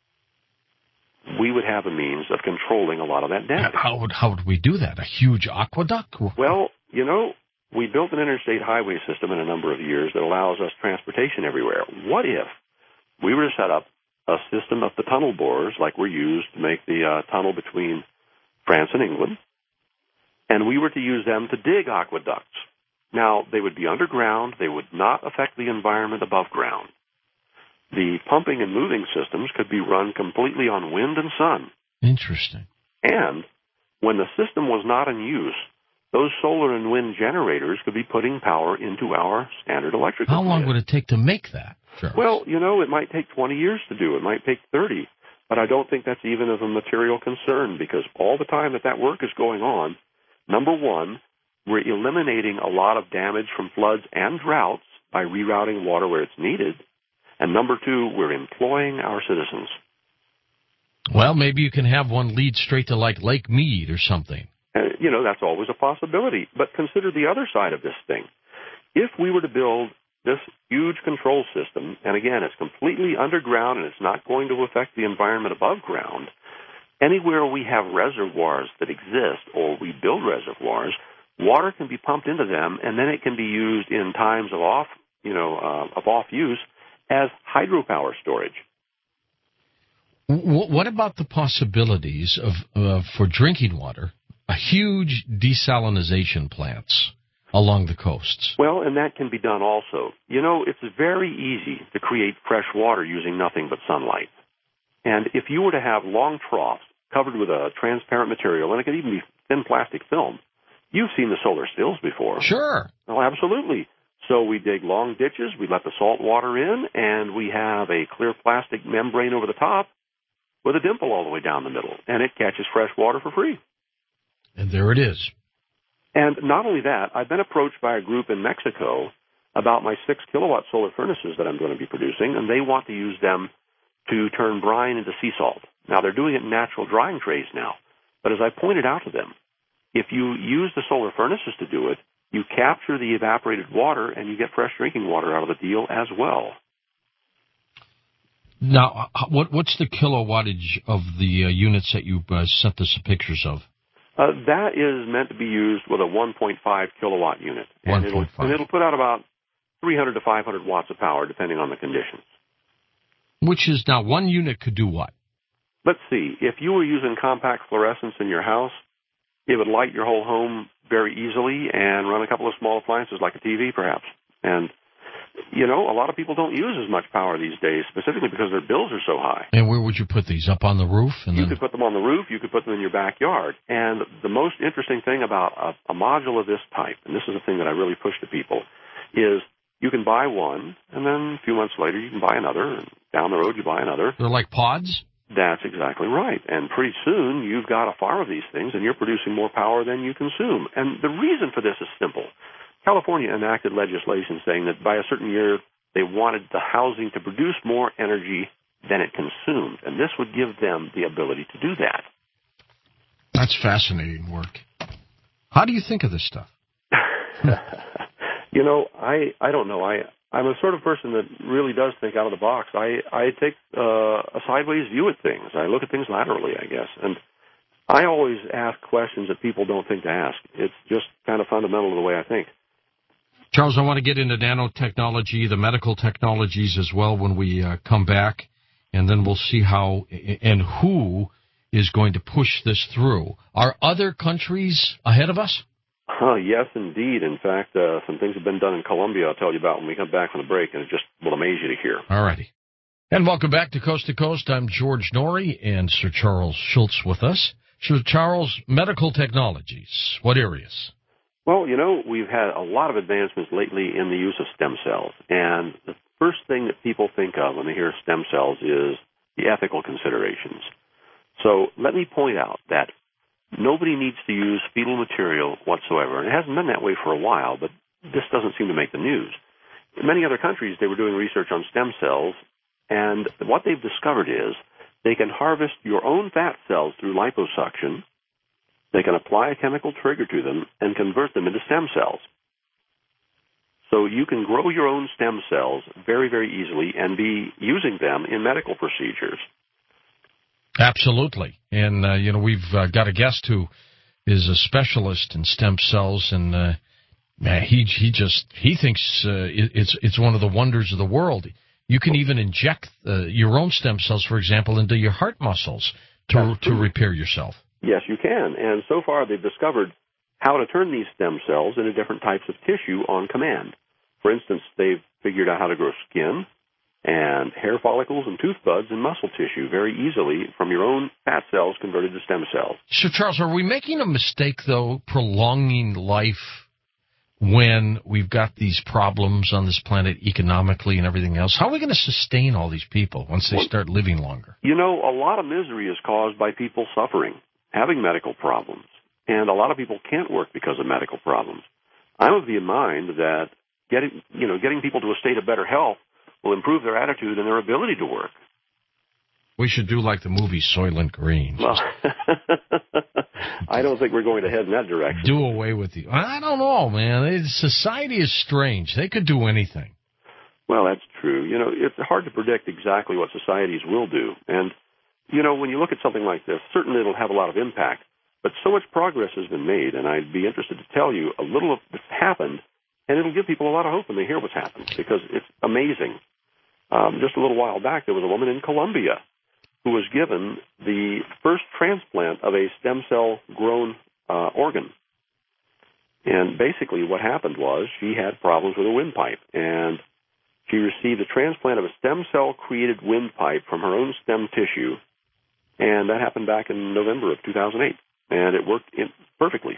we would have a means of controlling a lot of that damage. How would we do that? A huge aqueduct? Well, we built an interstate highway system in a number of years that allows us transportation everywhere. What if we were to set up a system of the tunnel borers like we're used to make the tunnel between France and England, and we were to use them to dig aqueducts? Now, they would be underground. They would not affect the environment above ground. The pumping and moving systems could be run completely on wind and sun. Interesting. And when the system was not in use, those solar and wind generators could be putting power into our standard electrical grid. How long would it take to make that, Charles? Well, it might take 20 years to do. It might take 30. But I don't think that's even of a material concern because all the time that work is going on, number one, we're eliminating a lot of damage from floods and droughts by rerouting water where it's needed. And number two, we're employing our citizens. Well, maybe you can have one lead straight to like Lake Mead or something. That's always a possibility. But consider the other side of this thing. If we were to build this huge control system, and again, it's completely underground and it's not going to affect the environment above ground, anywhere we have reservoirs that exist or we build reservoirs, water can be pumped into them, and then it can be used in times of off use as hydropower storage. What about the possibilities of for drinking water, huge desalination plants along the coasts? Well, and that can be done also. It's very easy to create fresh water using nothing but sunlight. And if you were to have long troughs covered with a transparent material, and it could even be thin plastic film, you've seen the solar stills before. Sure. Oh, absolutely. So we dig long ditches, we let the salt water in, and we have a clear plastic membrane over the top with a dimple all the way down the middle, and it catches fresh water for free. And there it is. And not only that, I've been approached by a group in Mexico about my 6-kilowatt solar furnaces that I'm going to be producing, and they want to use them to turn brine into sea salt. Now, they're doing it in natural drying trays now, but as I pointed out to them, if you use the solar furnaces to do it, you capture the evaporated water and you get fresh drinking water out of the deal as well. Now, what's the kilowattage of the units that you sent us pictures of? That is meant to be used with a 1.5 kilowatt unit. 1.5. And it'll put out about 300 to 500 watts of power, depending on the conditions. Which is now one unit could do what? Let's see. If you were using compact fluorescence in your house, it would light your whole home very easily and run a couple of small appliances like a TV, perhaps. And, a lot of people don't use as much power these days, specifically because their bills are so high. And where would you put these? Up on the roof? You could put them on the roof. You could put them in your backyard. And the most interesting thing about a module of this type, and this is the thing that I really push to people, is you can buy one, and then a few months later you can buy another, and down the road you buy another. They're like pods? That's exactly right. And pretty soon you've got a farm of these things, and you're producing more power than you consume. And the reason for this is simple. California enacted legislation saying that by a certain year they wanted the housing to produce more energy than it consumed, and this would give them the ability to do that. That's fascinating work. How do you think of this stuff? I don't know. I'm a sort of person that really does think out of the box. I take a sideways view at things. I look at things laterally, I guess. And I always ask questions that people don't think to ask. It's just kind of fundamental to the way I think. Charles, I want to get into nanotechnology, the medical technologies as well when we come back, and then we'll see how and who is going to push this through. Are other countries ahead of us? Yes, indeed. In fact, some things have been done in Colombia I'll tell you about when we come back from the break, and it just will amaze you to hear. All righty. And welcome back to Coast to Coast. I'm George Norrie and Sir Charles Schultz with us. Sir Charles, medical technologies, what areas? Well, we've had a lot of advancements lately in the use of stem cells, and the first thing that people think of when they hear stem cells is the ethical considerations. So let me point out that nobody needs to use fetal material whatsoever, and it hasn't been that way for a while, but this doesn't seem to make the news. In many other countries, they were doing research on stem cells, and what they've discovered is they can harvest your own fat cells through liposuction. They can apply a chemical trigger to them and convert them into stem cells. So you can grow your own stem cells very, very easily and be using them in medical procedures. Absolutely. And, we've got a guest who is a specialist in stem cells, and he thinks it's one of the wonders of the world. You can even inject your own stem cells, for example, into your heart muscles to repair yourself. Yes, you can. And so far they've discovered how to turn these stem cells into different types of tissue on command. For instance, they've figured out how to grow skin and hair follicles and tooth buds and muscle tissue very easily from your own fat cells converted to stem cells. So, Charles, are we making a mistake, though, prolonging life when we've got these problems on this planet economically and everything else? How are we going to sustain all these people once they start living longer? A lot of misery is caused by people suffering, having medical problems, and a lot of people can't work because of medical problems. I'm of the mind that getting people to a state of better health will improve their attitude and their ability to work. We should do like the movie Soylent Green. Well, I don't think we're going to head in that direction. Do away with you. I don't know, man. Society is strange. They could do anything. Well, that's true. You know, it's hard to predict exactly what societies will do. And, you know, when you look at something like this, certainly it'll have a lot of impact. But so much progress has been made, and I'd be interested to tell you a little of what's happened, and it'll give people a lot of hope when they hear what's happened, because it's amazing. Just a little while back, there was a woman in Colombia who was given the first transplant of a stem cell grown organ. And basically what happened was she had problems with a windpipe, and she received a transplant of a stem cell created windpipe from her own stem tissue, and that happened back in November of 2008, and it worked perfectly.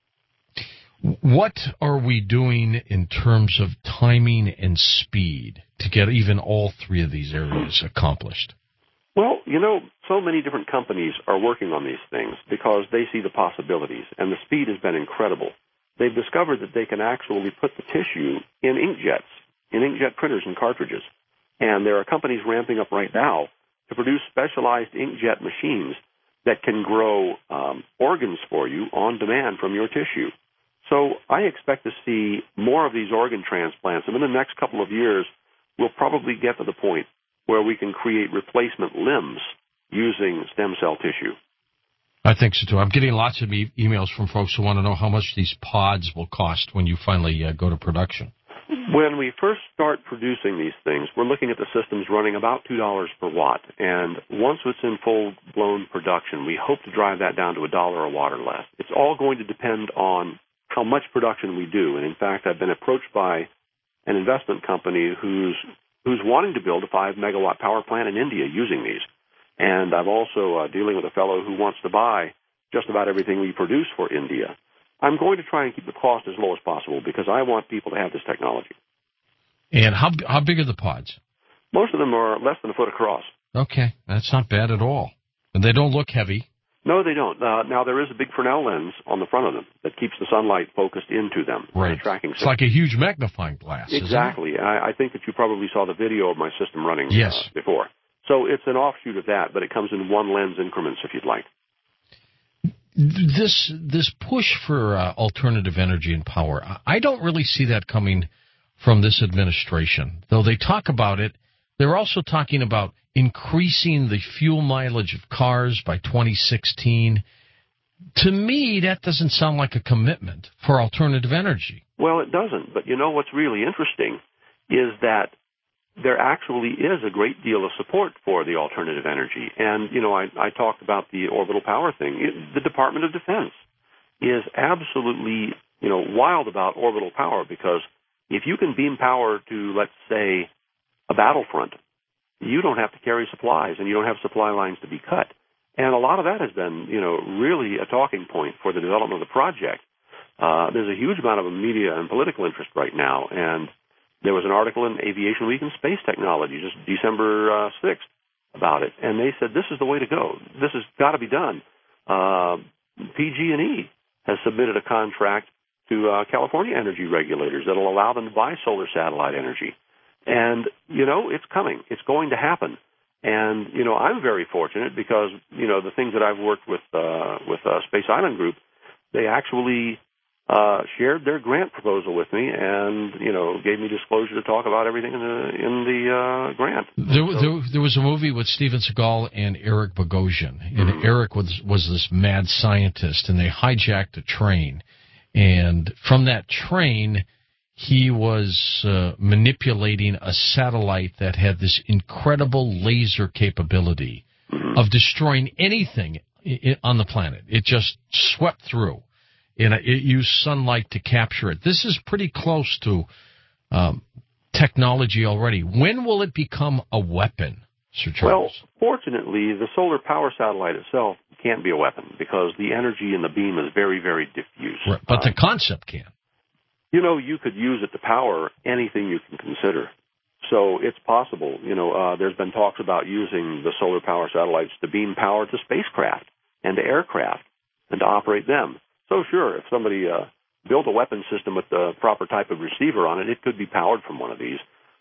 What are we doing in terms of timing and speed to get even all three of these areas accomplished? Well, you know, so many different companies are working on these things because they see the possibilities, and the speed has been incredible. They've discovered that they can actually put the tissue in inkjets, in inkjet printers and cartridges. And there are companies ramping up right now to produce specialized inkjet machines that can grow organs for you on demand from your tissue. So I expect to see more of these organ transplants, and in the next couple of years, we'll probably get to the point where we can create replacement limbs using stem cell tissue. I think so, too. I'm getting lots of emails from folks who want to know how much these pods will cost when you finally go to production. When we first start producing these things, we're looking at the systems running about $2 per watt. And once it's in full-blown production, we hope to drive that down to $1 a watt or less. It's all going to depend on how much production we do. And, in fact, I've been approached by an investment company who's wanting to build a 5-megawatt power plant in India using these. And I'm also dealing with a fellow who wants to buy just about everything we produce for India. I'm going to try and keep the cost as low as possible because I want people to have this technology. And how big are the pods? Most of them are less than a foot across. Okay, that's not bad at all. And they don't look heavy. No, they don't. Now, there is a big Fresnel lens on the front of them that keeps the sunlight focused into them. Right. Tracking it's like a huge magnifying glass. Exactly. Isn't it? I think that you probably saw the video of my system running yes. Before. So it's an offshoot of that, but it comes in one lens increments if you'd like. This push for alternative energy and power, I don't really see that coming from this administration. Though they talk about it, they're also talking about increasing the fuel mileage of cars by 2016. To me, that doesn't sound like a commitment for alternative energy. Well, it doesn't. But you know what's really interesting is that there actually is a great deal of support for the alternative energy. And, you know, I talked about the orbital power thing. The Department of Defense is absolutely, you know, wild about orbital power because if you can beam power to, let's say, a battlefront, you don't have to carry supplies and you don't have supply lines to be cut. And a lot of that has been, you know, really a talking point for the development of the project. There's a huge amount of media and political interest right now, and there was an article in Aviation Week and Space Technology just December 6th about it, and they said this is the way to go. This has got to be done. PG&E has submitted a contract to California energy regulators that will allow them to buy solar satellite energy. And, you know, it's coming. It's going to happen. And, you know, I'm very fortunate because, you know, the things that I've worked with Space Island Group, they actually shared their grant proposal with me and, you know, gave me disclosure to talk about everything in the grant. There was a movie with Steven Seagal and Eric Bogosian. And Eric was this mad scientist, and they hijacked a train. And from that train, he was manipulating a satellite that had this incredible laser capability of destroying anything on the planet. It just swept through, and it used sunlight to capture it. This is pretty close to technology already. When will it become a weapon, Sir Charles? Well, fortunately, the solar power satellite itself can't be a weapon because the energy in the beam is very, very diffuse. Right, but the concept can. You know, you could use it to power anything you can consider. So it's possible. You know, there's been talks about using the solar power satellites to beam power to spacecraft and to aircraft and to operate them. So sure, if somebody built a weapon system with the proper type of receiver on it, it could be powered from one of these.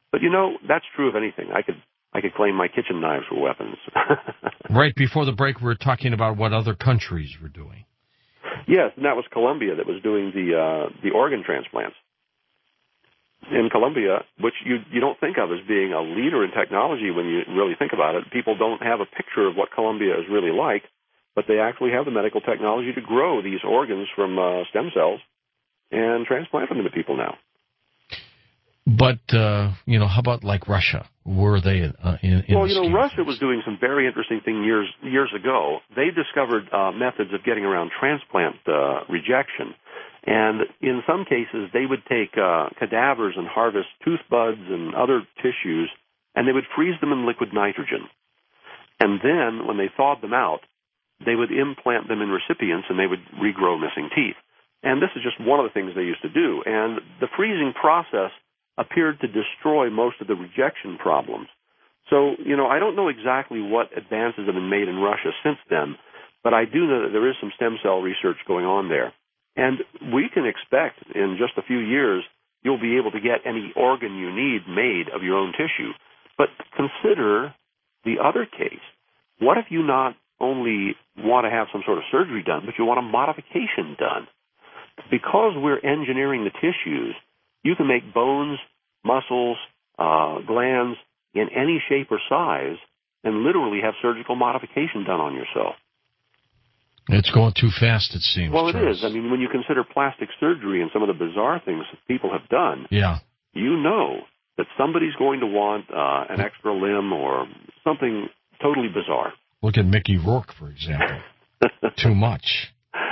But that's true of anything. I could claim my kitchen knives were weapons. Right before the break, we were talking about what other countries were doing. Yes, and that was Colombia that was doing the organ transplants. In Colombia, which you don't think of as being a leader in technology when you really think about it, people don't have a picture of what Colombia is really like, but they actually have the medical technology to grow these organs from stem cells and transplant them into people now. But, how about like Russia? Were they in Well, Russia was doing some very interesting things years ago. They discovered methods of getting around transplant rejection. And in some cases, they would take cadavers and harvest tooth buds and other tissues, and they would freeze them in liquid nitrogen. And then, when they thawed them out, they would implant them in recipients, and they would regrow missing teeth. And this is just one of the things they used to do. And the freezing process appeared to destroy most of the rejection problems. So, I don't know exactly what advances have been made in Russia since then, but I do know that there is some stem cell research going on there. And we can expect in just a few years you'll be able to get any organ you need made of your own tissue. But consider the other case. What if you not only want to have some sort of surgery done, but you want a modification done? Because we're engineering the tissues, you can make bones, muscles, glands in any shape or size and literally have surgical modification done on yourself. It's going too fast, it seems. Well, it Charles. is. I mean, when you consider plastic surgery and some of the bizarre things that people have done, you know that somebody's going to want an extra limb or something totally bizarre. Look at Mickey Rourke, for example. Too much.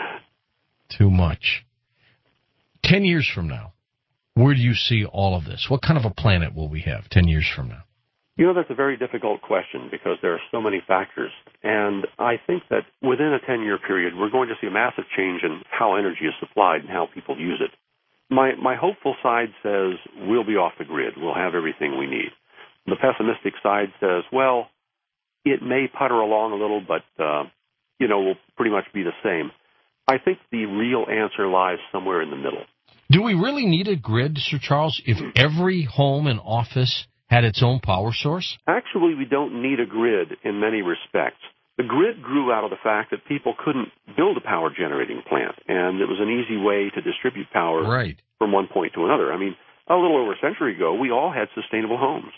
10 years from now, where do you see all of this? What kind of a planet will we have 10 years from now? That's a very difficult question because there are so many factors. And I think that within a 10-year period, we're going to see a massive change in how energy is supplied and how people use it. My hopeful side says we'll be off the grid. We'll have everything we need. The pessimistic side says, well, it may putter along a little, but, we'll pretty much be the same. I think the real answer lies somewhere in the middle. Do we really need a grid, Sir Charles, if every home and office had its own power source? Actually, we don't need a grid in many respects. The grid grew out of the fact that people couldn't build a power generating plant, and it was an easy way to distribute power from one point to another. I mean, a little over a century ago, we all had sustainable homes.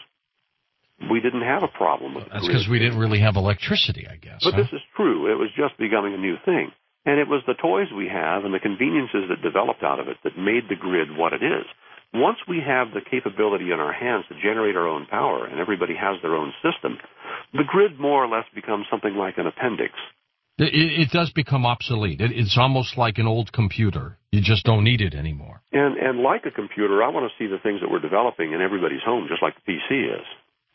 We didn't have a problem with the grid. That's because we didn't really have electricity, I guess. But this is true. It was just becoming a new thing. And it was the toys we have and the conveniences that developed out of it that made the grid what it is. Once we have the capability in our hands to generate our own power and everybody has their own system, the grid more or less becomes something like an appendix. It does become obsolete. It's almost like an old computer. You just don't need it anymore. And like a computer, I want to see the things that we're developing in everybody's home, just like the PC is.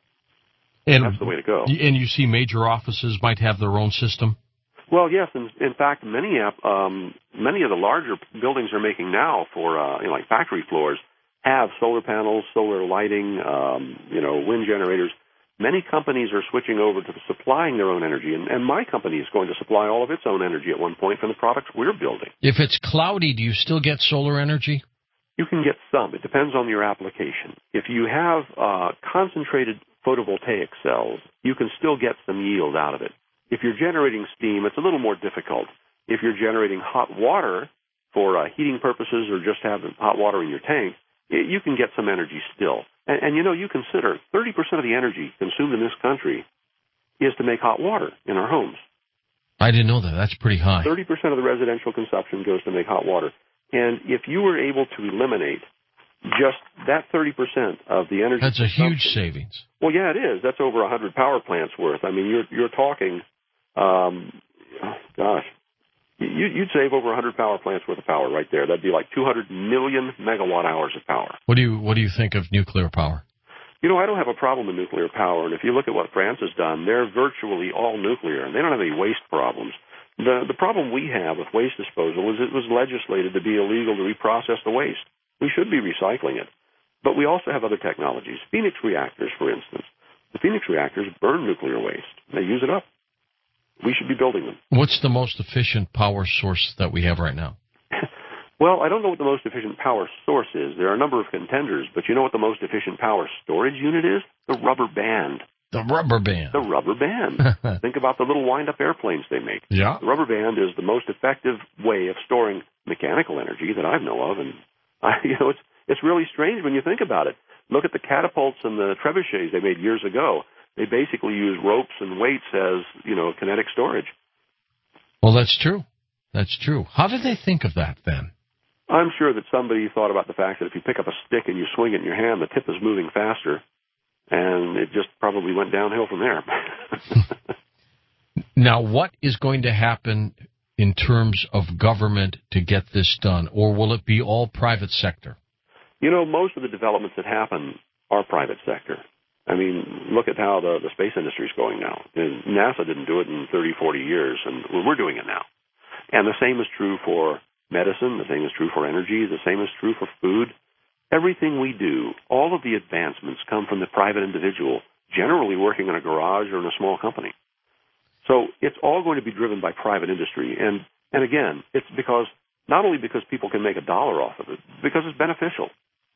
And that's the way to go. And you see major offices might have their own system? Well, yes. In fact, many of the larger buildings are making now for like factory floors have solar panels, solar lighting, wind generators. Many companies are switching over to supplying their own energy, and my company is going to supply all of its own energy at one point from the products we're building. If it's cloudy, do you still get solar energy? You can get some. It depends on your application. If you have concentrated photovoltaic cells, you can still get some yield out of it. If you're generating steam, it's a little more difficult. If you're generating hot water for heating purposes or just having hot water in your tank, you can get some energy still. And you consider 30% of the energy consumed in this country is to make hot water in our homes. I didn't know that. That's pretty high. 30% of the residential consumption goes to make hot water. And if you were able to eliminate just that 30% of the energy That's a huge savings. Well, yeah, it is. That's over 100 power plants worth. I mean, you're talking, you'd save over 100 power plants worth of power right there. That'd be like 200 million megawatt hours of power. What do you think of nuclear power? I don't have a problem with nuclear power. And if you look at what France has done, they're virtually all nuclear, and they don't have any waste problems. The problem we have with waste disposal is it was legislated to be illegal to reprocess the waste. We should be recycling it. But we also have other technologies. Phoenix reactors, for instance. The Phoenix reactors burn nuclear waste. They use it up. We should be building them. What's the most efficient power source that we have right now? Well, I don't know what the most efficient power source is. There are a number of contenders, but you know what the most efficient power storage unit is? The rubber band. The rubber band. The rubber band. Think about the little wind-up airplanes they make. Yeah. The rubber band is the most effective way of storing mechanical energy that I know of, and it's really strange when you think about it. Look at the catapults and the trebuchets they made years ago. They basically use ropes and weights as, kinetic storage. Well, that's true. That's true. How did they think of that then? I'm sure that somebody thought about the fact that if you pick up a stick and you swing it in your hand, the tip is moving faster, and it just probably went downhill from there. Now, what is going to happen in terms of government to get this done, or will it be all private sector? Most of the developments that happen are private sector. I mean, look at how the space industry is going now. And NASA didn't do it in 30, 40 years, and we're doing it now. And the same is true for medicine, the same is true for energy, the same is true for food. Everything we do, all of the advancements come from the private individual, generally working in a garage or in a small company. So it's all going to be driven by private industry. And again, it's not only because people can make $1 off of it, because it's beneficial.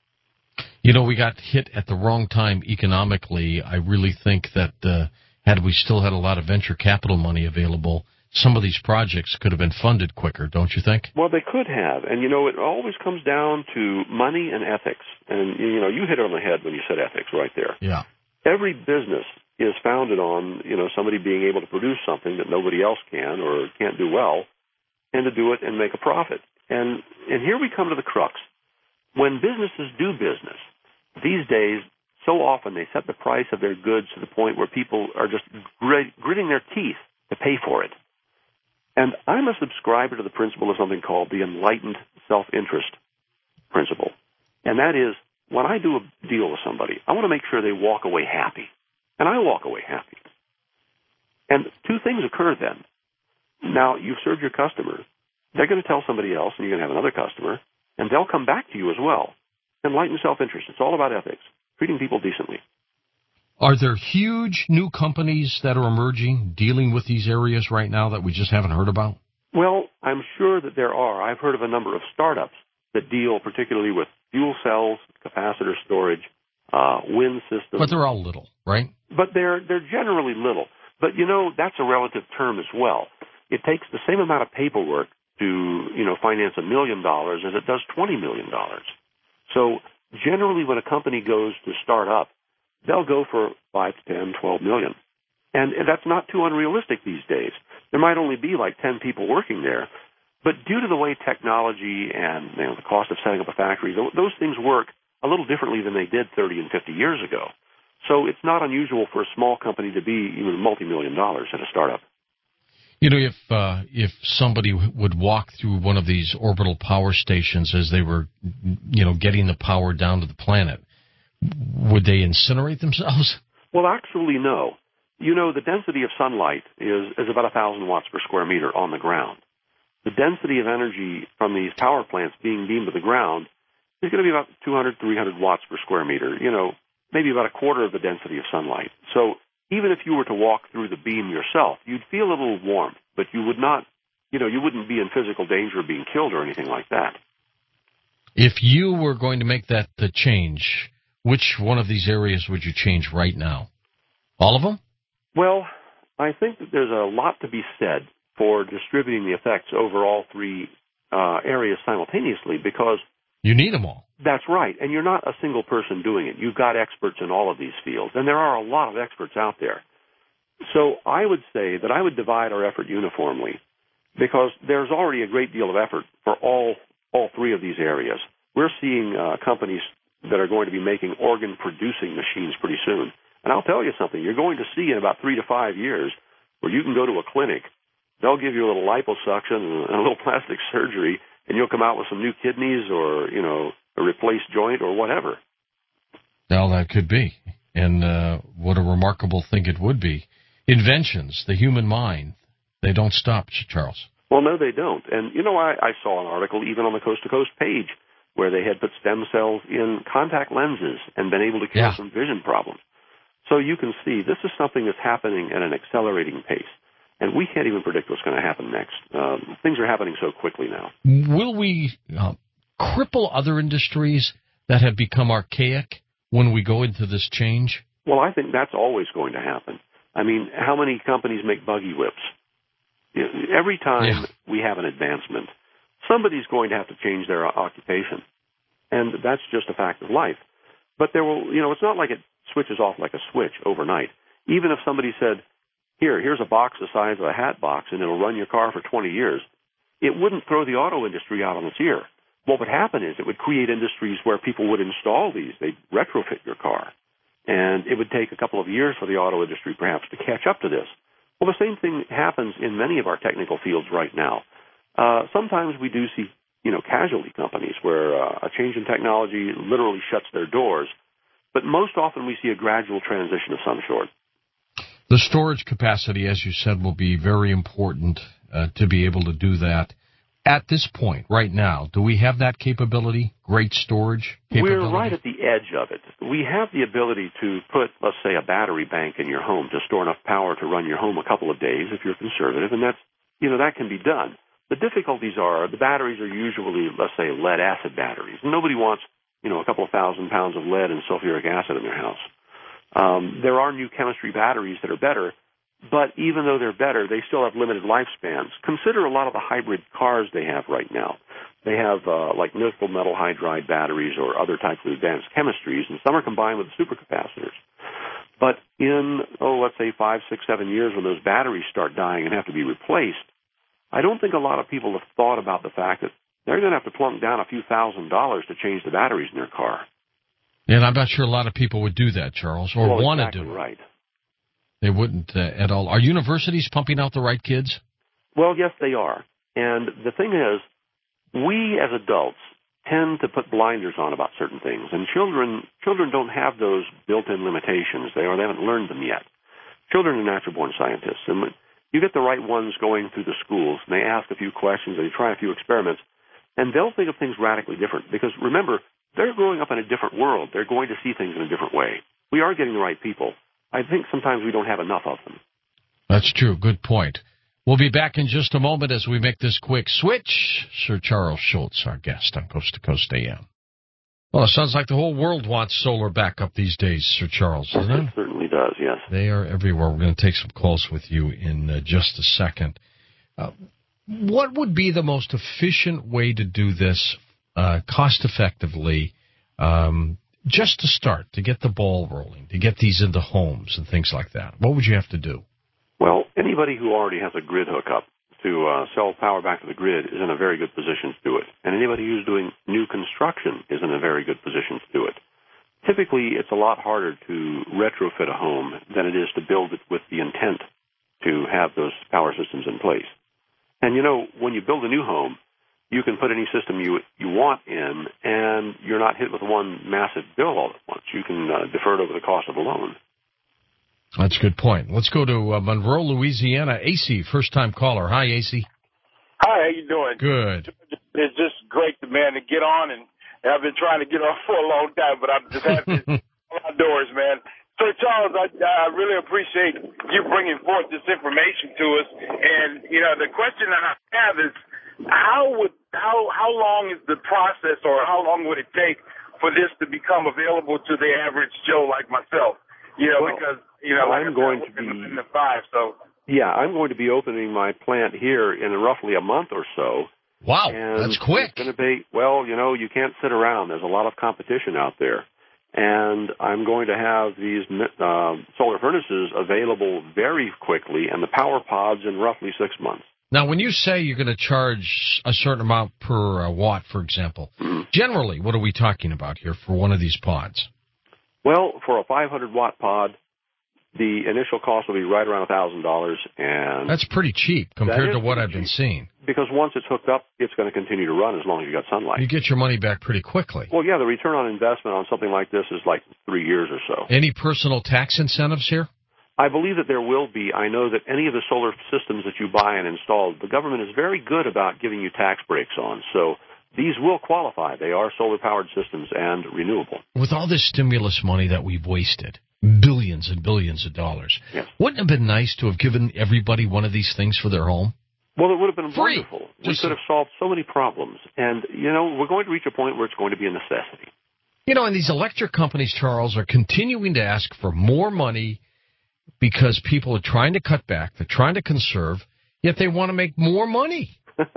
We got hit at the wrong time economically. I really think that had we still had a lot of venture capital money available, some of these projects could have been funded quicker, don't you think? Well, they could have. And, it always comes down to money and ethics. And, you hit it on the head when you said ethics right there. Yeah. Every business is founded on, somebody being able to produce something that nobody else can or can't do well, and to do it and make a profit. And here we come to the crux. When businesses do business, these days, so often they set the price of their goods to the point where people are just gritting their teeth to pay for it. And I'm a subscriber to the principle of something called the enlightened self-interest principle. And that is, when I do a deal with somebody, I want to make sure they walk away happy. And I walk away happy. And two things occur then. Now, you've served your customer. They're going to tell somebody else, and you're going to have another customer, and they'll come back to you as well. Enlightened self-interest. It's all about ethics, treating people decently. Are there huge new companies that are emerging dealing with these areas right now that we just haven't heard about? Well, I'm sure that there are. I've heard of a number of startups that deal particularly with fuel cells, capacitor storage, wind systems. But they're all little, right? But they're generally little. But, that's a relative term as well. It takes the same amount of paperwork to, finance $1 million as it does $20 million. So generally when a company goes to start up, they'll go for 5 to 10, 12 million. And that's not too unrealistic these days. There might only be like 10 people working there. But due to the way technology and the cost of setting up a factory, those things work a little differently than they did 30 and 50 years ago. So it's not unusual for a small company to be even multi-million dollars at a startup. If somebody would walk through one of these orbital power stations as they were, getting the power down to the planet, would they incinerate themselves? Well, actually, no. The density of sunlight is about 1,000 watts per square meter on the ground. The density of energy from these power plants being beamed to the ground is going to be about 200, 300 watts per square meter, maybe about a quarter of the density of sunlight. So even if you were to walk through the beam yourself, you'd feel a little warmth, but you would not, you wouldn't be in physical danger of being killed or anything like that. If you were going to make the change, which one of these areas would you change right now? All of them? Well, I think that there's a lot to be said for distributing the effects over all three areas simultaneously because you need them all. That's right. And you're not a single person doing it. You've got experts in all of these fields, and there are a lot of experts out there. So I would say that I would divide our effort uniformly because there's already a great deal of effort for all three of these areas. We're seeing companies that are going to be making organ-producing machines pretty soon. And I'll tell you something. You're going to see in about 3 to 5 years where you can go to a clinic, they'll give you a little liposuction and a little plastic surgery, and you'll come out with some new kidneys or, a replaced joint or whatever. Well, that could be. And what a remarkable thing it would be. Inventions, the human mind, they don't stop, Charles. Well, no, they don't. And, I saw an article even on the Coast to Coast page where they had put stem cells in contact lenses and been able to cure some vision problems. So you can see this is something that's happening at an accelerating pace. And we can't even predict what's going to happen next. Things are happening so quickly now. Will we cripple other industries that have become archaic when we go into this change? Well, I think that's always going to happen. I mean, how many companies make buggy whips? Every time we have an advancement, somebody's going to have to change their occupation. And that's just a fact of life. But there will, it's not like it switches off like a switch overnight. Even if somebody said, here's a box the size of a hat box and it'll run your car for 20 years, it wouldn't throw the auto industry out on its ear. What would happen is it would create industries where people would install these. They'd retrofit your car. And it would take a couple of years for the auto industry perhaps to catch up to this. Well, the same thing happens in many of our technical fields right now. Sometimes we do see, casualty companies where a change in technology literally shuts their doors. But most often we see a gradual transition of some sort. The storage capacity, as you said, will be very important to be able to do that. At this point, right now, do we have that capability, great storage capability? We're right at the edge of it. We have the ability to put, let's say, a battery bank in your home to store enough power to run your home a couple of days if you're conservative, and that's, that can be done. The difficulties are the batteries are usually, let's say, lead acid batteries. Nobody wants, a couple of 1,000 pounds of lead and sulfuric acid in their house. There are new chemistry batteries that are better, but even though they're better, they still have limited lifespans. Consider a lot of the hybrid cars they have right now. They have like nickel metal hydride batteries or other types of advanced chemistries, and some are combined with supercapacitors. But in, let's say 5, 6, 7 years when those batteries start dying and have to be replaced, I don't think a lot of people have thought about the fact that they're going to have to plunk down a few $1,000s to change the batteries in their car. And I'm not sure a lot of people would do that, Charles, or want to do it. Right. They wouldn't at all. Are universities pumping out the right kids? Well, yes, they are. And the thing is, we as adults tend to put blinders on about certain things, and children don't have those built-in limitations. They haven't learned them yet. Children are natural-born scientists, and you get the right ones going through the schools, and they ask a few questions, and they try a few experiments, and they'll think of things radically different. Because remember, they're growing up in a different world. They're going to see things in a different way. We are getting the right people. I think sometimes we don't have enough of them. That's true. Good point. We'll be back in just a moment as we make this quick switch. Sir Charles Schultz, our guest on Coast to Coast AM. Well, it sounds like the whole world wants solar backup these days, Sir Charles, doesn't it? It certainly does, yes. They are everywhere. We're going to take some calls with you in just a second. What would be the most efficient way to do this cost-effectively, just to start, to get the ball rolling, to get these into homes and things like that? What would you have to do? Well, anybody who already has a grid hookup to sell power back to the grid is in a very good position to do it. And anybody who's doing new construction is in a very good position to do it. Typically, it's a lot harder to retrofit a home than it is to build it with the intent to have those power systems in place. And, when you build a new home, you can put any system you want in, and you're not hit with one massive bill all at once. You can defer it over the cost of a loan. That's a good point. Let's go to Monroe, Louisiana. AC, first-time caller. Hi, AC. Hi, how you doing? Good. It's just great, man, to get on, and I've been trying to get on for a long time, but I'm just happy to outdoors, man. So, Charles, I really appreciate you bringing forth this information to us. And, the question that I have is, how long is the process, or how long would it take for this to become available to the average Joe like myself? Because I'm going to be in the 5. So yeah, I'm going to be opening my plant here in roughly a month or so. Wow, and that's quick. It's going to be you can't sit around. There's a lot of competition out there, and I'm going to have these solar furnaces available very quickly, and the power pods in roughly 6 months. Now, when you say you're going to charge a certain amount per watt, for example, generally, what are we talking about here for one of these pods? Well, for a 500-watt pod, the initial cost will be right around $1,000, and that's pretty cheap compared to what I've been seeing. Because once it's hooked up, it's going to continue to run as long as you got sunlight. You get your money back pretty quickly. Well, yeah, the return on investment on something like this is like 3 years or so. Any personal tax incentives here? I believe that there will be. I know that any of the solar systems that you buy and install, the government is very good about giving you tax breaks on. So these will qualify. They are solar-powered systems and renewable. With all this stimulus money that we've wasted, Billions and billions of dollars. Yes. Wouldn't it have been nice to have given everybody one of these things for their home? Well, it would have been Free. wonderful. We could have solved so many problems. And, we're going to reach a point where it's going to be a necessity. And these electric companies, Charles, are continuing to ask for more money because people are trying to cut back, they're trying to conserve, yet they want to make more money.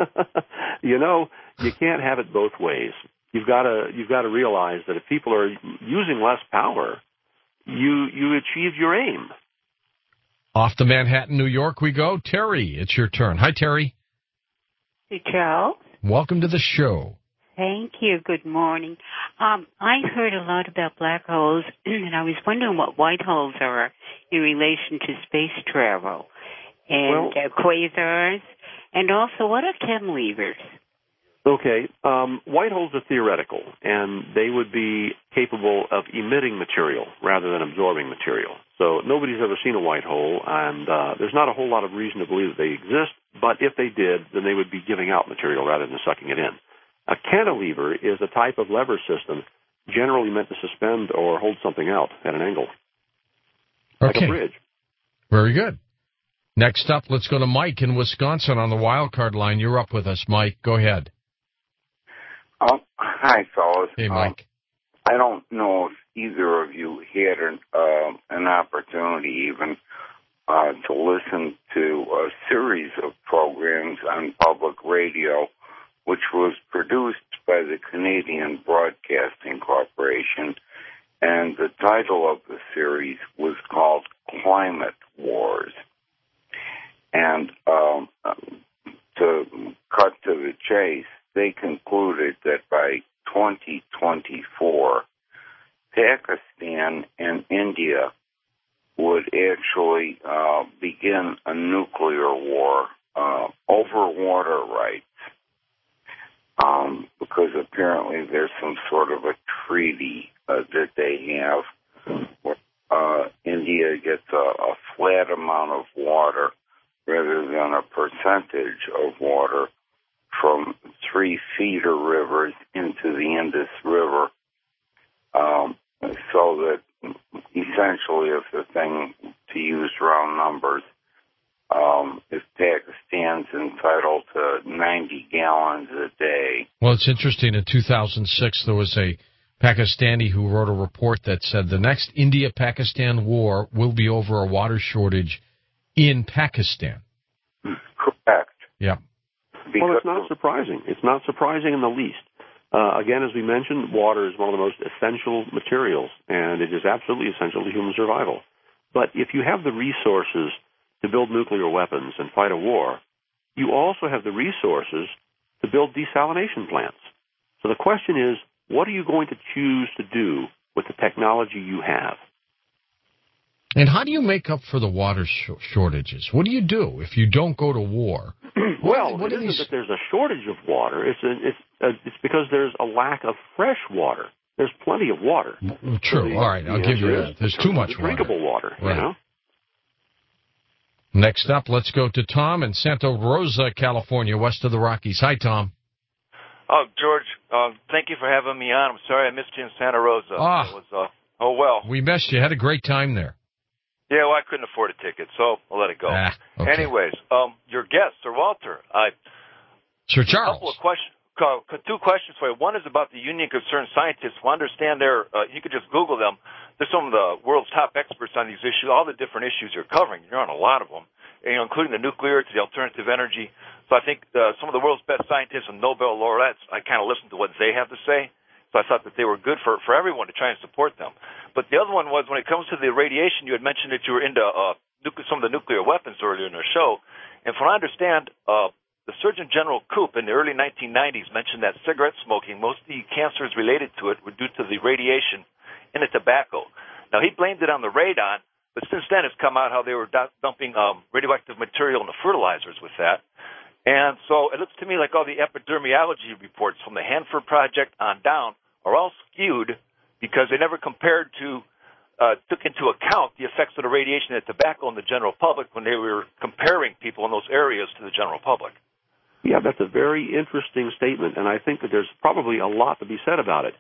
You can't have it both ways. You've got to realize that if people are using less power, you achieve your aim. Off to Manhattan, New York we go. Terry, it's your turn. Hi, Terry. Hey, Charles. Welcome to the show. Thank you. Good morning. I heard a lot about black holes, and I was wondering what white holes are in relation to space travel and quasars, and also what are cantilevers? Okay. White holes are theoretical, and they would be capable of emitting material rather than absorbing material. So nobody's ever seen a white hole, and there's not a whole lot of reason to believe that they exist, but if they did, then they would be giving out material rather than sucking it in. A cantilever is a type of lever system generally meant to suspend or hold something out at an angle. Like a bridge. Very good. Next up, let's go to Mike in Wisconsin on the wild card line. You're up with us, Mike. Go ahead. Hi, fellas. Hey, Mike. I don't know if either of you had an opportunity even to listen to a series of programs on public radio, which was produced by the Canadian Broadcasting Corporation, and the title of the series was called Climate Wars. And to cut to the chase, they concluded that by 2024, Pakistan and India would actually begin a nuclear war over water rights, because apparently there's some sort of a treaty that they have where India gets a flat amount of water rather than a percentage of water from 3 feeder rivers into the Indus River, so that essentially, if the thing, to use round numbers, if Pakistan's entitled to 90 gallons a day. Well, it's interesting. In 2006, there was a Pakistani who wrote a report that said the next India-Pakistan war will be over a water shortage in Pakistan. Correct. Yeah. Well, it's not surprising. It's not surprising in the least. Again, as we mentioned, water is one of the most essential materials, and it is absolutely essential to human survival. But if you have the resources to build nuclear weapons and fight a war, you also have the resources to build desalination plants. So the question is, what are you going to choose to do with the technology you have? And how do you make up for the water shortages? What do you do if you don't go to war? Well, it isn't that there's a shortage of water. It's because there's a lack of fresh water. There's plenty of water. True. All right, I'll give you that. There's too much water. Drinkable water, right. Next up, let's go to Tom in Santa Rosa, California, west of the Rockies. Hi, Tom. Oh, George, thank you for having me on. I'm sorry I missed you in Santa Rosa. Oh, well. We missed you. Had a great time there. Yeah, well, I couldn't afford a ticket, so I'll let it go. Okay. Anyways, your guest, Sir Walter. Sir Charles. Two questions for you. One is about the Union of Concerned Scientists. We understand you could just Google them. They're some of the world's top experts on these issues, all the different issues you're covering. You're on a lot of them, including the nuclear to the alternative energy. So I think some of the world's best scientists and Nobel laureates, I kind of listen to what they have to say. So I thought that they were good for everyone to try and support them. But the other one was when it comes to the radiation, you had mentioned that you were into some of the nuclear weapons earlier in our show. And from what I understand, the Surgeon General Koop in the early 1990s mentioned that cigarette smoking, most of the cancers related to it were due to the radiation in the tobacco. Now, he blamed it on the radon, but since then it's come out how they were dumping radioactive material in the fertilizers with that. And so it looks to me like all the epidemiology reports from the Hanford Project on down are all skewed because they never took into account the effects of the radiation of tobacco in the general public when they were comparing people in those areas to the general public. Yeah, that's a very interesting statement, and I think that there's probably a lot to be said about it.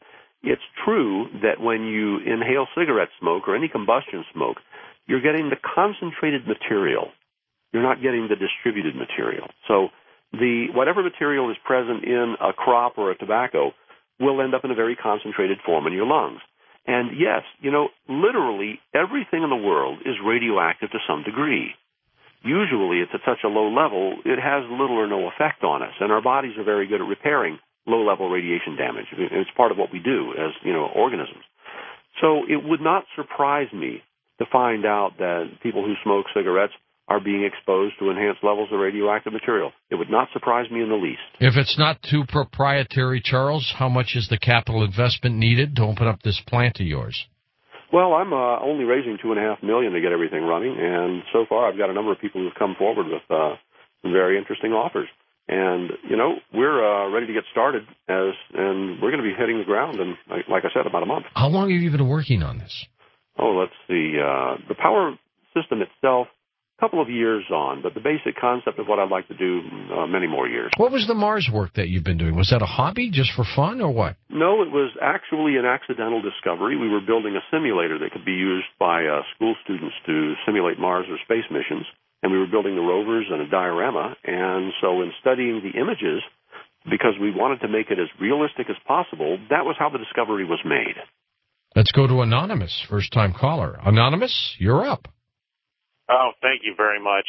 it's true that when you inhale cigarette smoke or any combustion smoke, you're getting the concentrated material. You're not getting the distributed material. So whatever material is present in a crop or a tobacco will end up in a very concentrated form in your lungs. And yes, literally everything in the world is radioactive to some degree. Usually it's at such a low level, it has little or no effect on us, and our bodies are very good at repairing low-level radiation damage. It's part of what we do as, organisms. So it would not surprise me to find out that people who smoke cigarettes are being exposed to enhanced levels of radioactive material. It would not surprise me in the least. If it's not too proprietary, Charles, how much is the capital investment needed to open up this plant of yours? Well, I'm only raising $2.5 million to get everything running, and so far I've got a number of people who've come forward with some very interesting offers. And, we're ready to get started, and we're going to be hitting the ground in, like I said, about a month. How long have you been working on this? Oh, let's see. The power system itself, a couple of years on, but the basic concept of what I'd like to do, many more years. What was the Mars work that you've been doing? Was that a hobby just for fun or what? No, it was actually an accidental discovery. We were building a simulator that could be used by school students to simulate Mars or space missions. And we were building the rovers and a diorama. And so in studying the images, because we wanted to make it as realistic as possible, that was how the discovery was made. Let's go to Anonymous, first-time caller. Anonymous, you're up. Oh, thank you very much.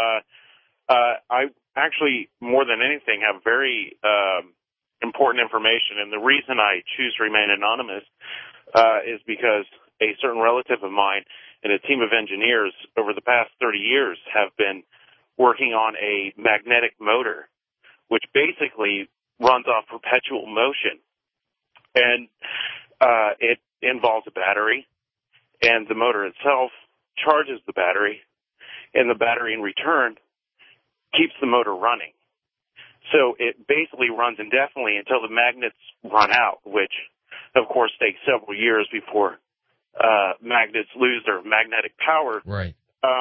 I actually, more than anything, have very important information. And the reason I choose to remain anonymous is because a certain relative of mine and a team of engineers over the past 30 years have been working on a magnetic motor, which basically runs off perpetual motion. And it involves a battery, and the motor itself charges the battery, and the battery in return keeps the motor running. So it basically runs indefinitely until the magnets run out, which, of course, takes several years before magnets lose their magnetic power. Right.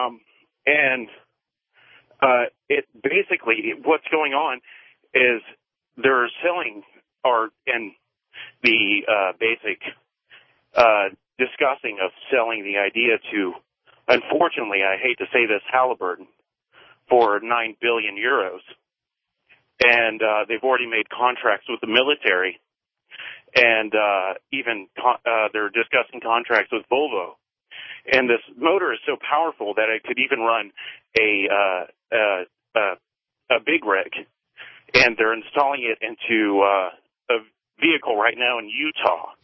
It basically, what's going on is they're selling, and the basic discussing of selling the idea to, unfortunately, I hate to say this, Halliburton, for 9 billion euros. And they've already made contracts with the military. And even they're discussing contracts with Volvo. And this motor is so powerful that it could even run a big rig. And they're installing it into a vehicle right now in Utah.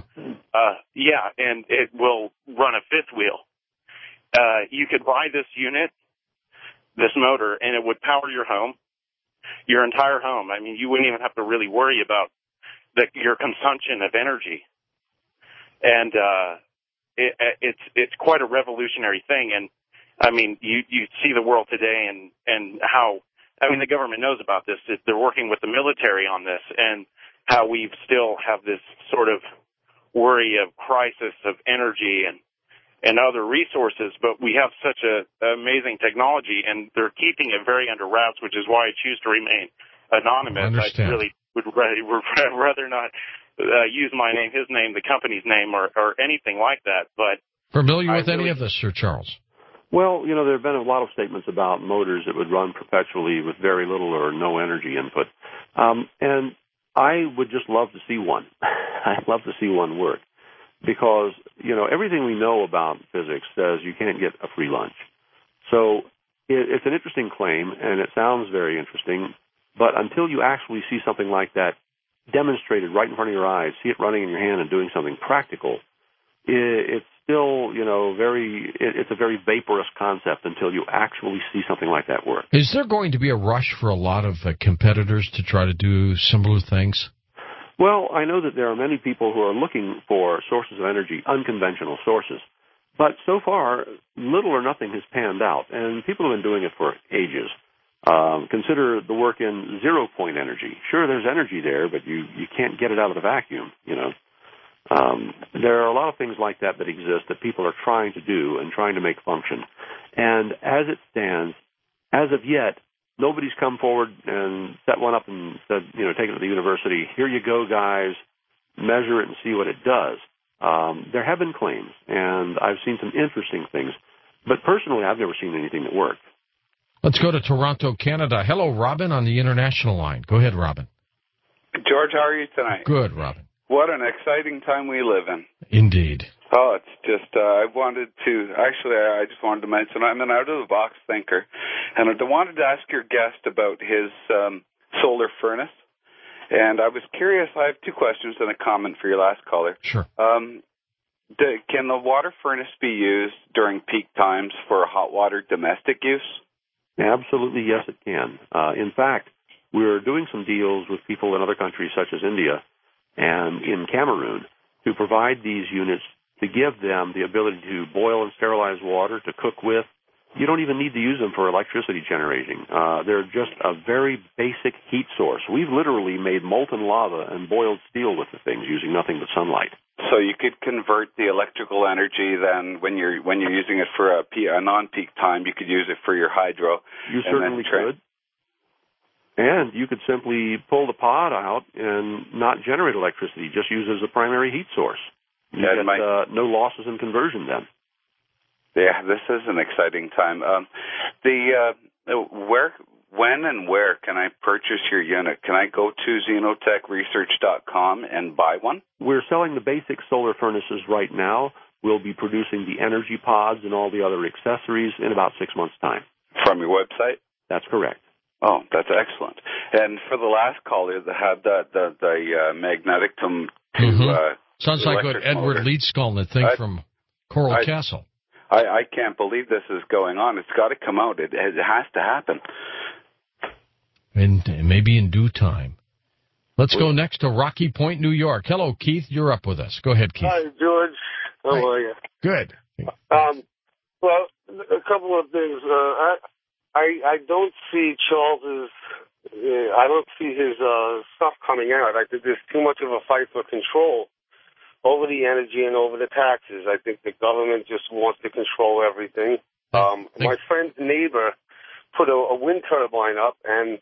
Yeah, and it will run a fifth wheel. You could buy this unit, this motor, and it would power your home, your entire home. I mean, you wouldn't even have to really worry about your consumption of energy. And it's quite a revolutionary thing. And I mean, you see the world today and how, I mean, the government knows about this. They're working with the military on this, and how we still have this sort of worry of crisis of energy and other resources, but we have such an amazing technology, and they're keeping it very under wraps, which is why I choose to remain anonymous. I really would rather not use my name, his name, the company's name, or anything like that. But familiar with any of this, Sir Charles? Well, there have been a lot of statements about motors that would run perpetually with very little or no energy input. And I would just love to see one. I'd love to see one work. Because, everything we know about physics says you can't get a free lunch. So it's an interesting claim, and it sounds very interesting, but until you actually see something like that demonstrated right in front of your eyes, see it running in your hand and doing something practical, it's still, it's a very vaporous concept until you actually see something like that work. Is there going to be a rush for a lot of competitors to try to do similar things? Well, I know that there are many people who are looking for sources of energy, unconventional sources. But so far, little or nothing has panned out, and people have been doing it for ages. Consider the work in zero-point energy. Sure, there's energy there, but you can't get it out of the vacuum, There are a lot of things like that exist that people are trying to do and trying to make function. And as it stands, as of yet, nobody's come forward and set one up and said, take it to the university. Here you go, guys. measure it and see what it does. There have been claims, and I've seen some interesting things. But personally, I've never seen anything that worked. Let's go to Toronto, Canada. Hello, Robin, on the international line. Go ahead, Robin. George, how are you tonight? Good, Robin. What an exciting time we live in. Indeed. Oh, it's just, I just wanted to mention, I'm an out-of-the-box thinker, and I wanted to ask your guest about his solar furnace. And I was curious, I have two questions and a comment for your last caller. Sure. Can the water furnace be used during peak times for hot water domestic use? Absolutely, yes, it can. In fact, we're doing some deals with people in other countries such as India and in Cameroon to provide these units to give them the ability to boil and sterilize water, to cook with. You don't even need to use them for electricity generating. They're just a very basic heat source. We've literally made molten lava and boiled steel with the things using nothing but sunlight. So you could convert the electrical energy then when you're using it for a non-peak time, you could use it for your hydro. You certainly could. And you could simply pull the pod out and not generate electricity, just use it as a primary heat source. You get no losses in conversion then. Yeah, this is an exciting time. When and where can I purchase your unit? Can I go to xenotechresearch.com and buy one? We're selling the basic solar furnaces right now. We'll be producing the energy pods and all the other accessories in about 6 months' time. From your website? That's correct. Oh, that's excellent. And for the last caller that had the magnetic to sounds like what Edward Leedskull and the thing from Coral Castle. I can't believe this is going on. It's got to come out. It has to happen. And maybe in due time. Let's go next to Rocky Point, New York. Hello, Keith. You're up with us. Go ahead, Keith. Hi, George. How are you? Good. Well, a couple of things. I don't see Charles's. I don't see his stuff coming out. I think there's too much of a fight for control over the energy and over the taxes. I think the government just wants to control everything. My friend's neighbor put a wind turbine up, and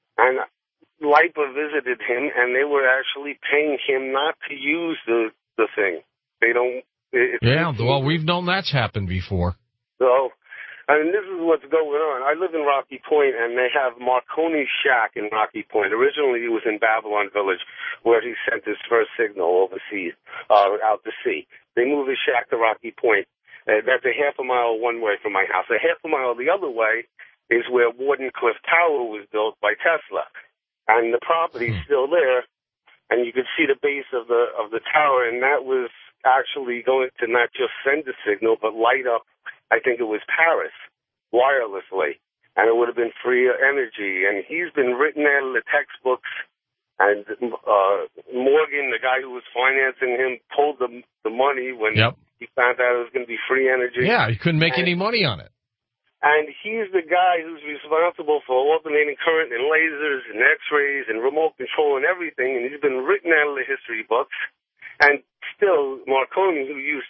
LIPA visited him, and they were actually paying him not to use the thing. They don't. Well, we've known that's happened before. So, this is what's going on. I live in Rocky Point, and they have Marconi's shack in Rocky Point. Originally, he was in Babylon Village, where he sent his first signal overseas, out to sea. They moved his shack to Rocky Point. That's a half a mile one way from my house. A half a mile the other way is where Wardenclyffe Tower was built by Tesla. And the property's still there, and you could see the base of the tower, and that was actually going to not just send a signal, but light up, I think it was Paris, wirelessly, and it would have been free energy. And he's been written out of the textbooks, and Morgan, the guy who was financing him, pulled the money when he found out it was going to be free energy. Yeah, he couldn't make any money on it. And he's the guy who's responsible for alternating current and lasers and X-rays and remote control and everything, and he's been written out of the history books. And still, Marconi, who used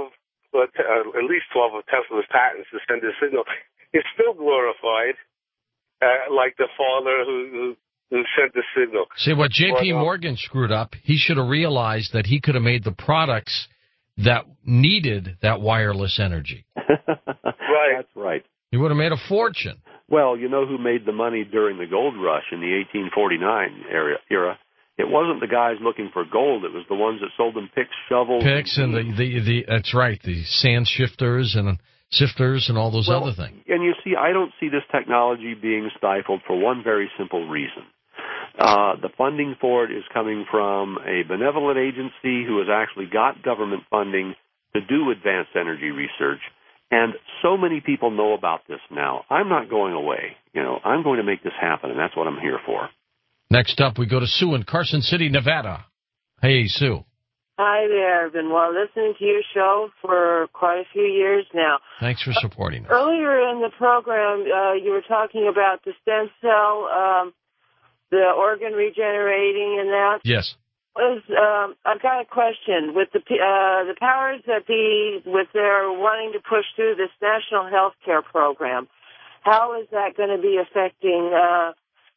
at least 12 of Tesla's patents to send a signal, is still glorified, like the father who sent the signal. See, what J.P. Morgan screwed up, he should have realized that he could have made the products that needed that wireless energy. Right. That's right. He would have made a fortune. Well, you know who made the money during the gold rush in the 1849 era? It wasn't the guys looking for gold. It was the ones that sold them picks, shovels. Picks and the that's right, the sand shifters and sifters and all those other things. And you see, I don't see this technology being stifled for one very simple reason. The funding for it is coming from a benevolent agency who has actually got government funding to do advanced energy research. And so many people know about this now. I'm not going away. I'm going to make this happen, and that's what I'm here for. Next up, we go to Sue in Carson City, Nevada. Hey, Sue. Hi there. I've been listening to your show for quite a few years now. Thanks for supporting us. Earlier in the program, you were talking about the stem cell, the organ regenerating and that. Yes. I've got a question. With the powers that be, with their wanting to push through this national health care program, how is that going to be affecting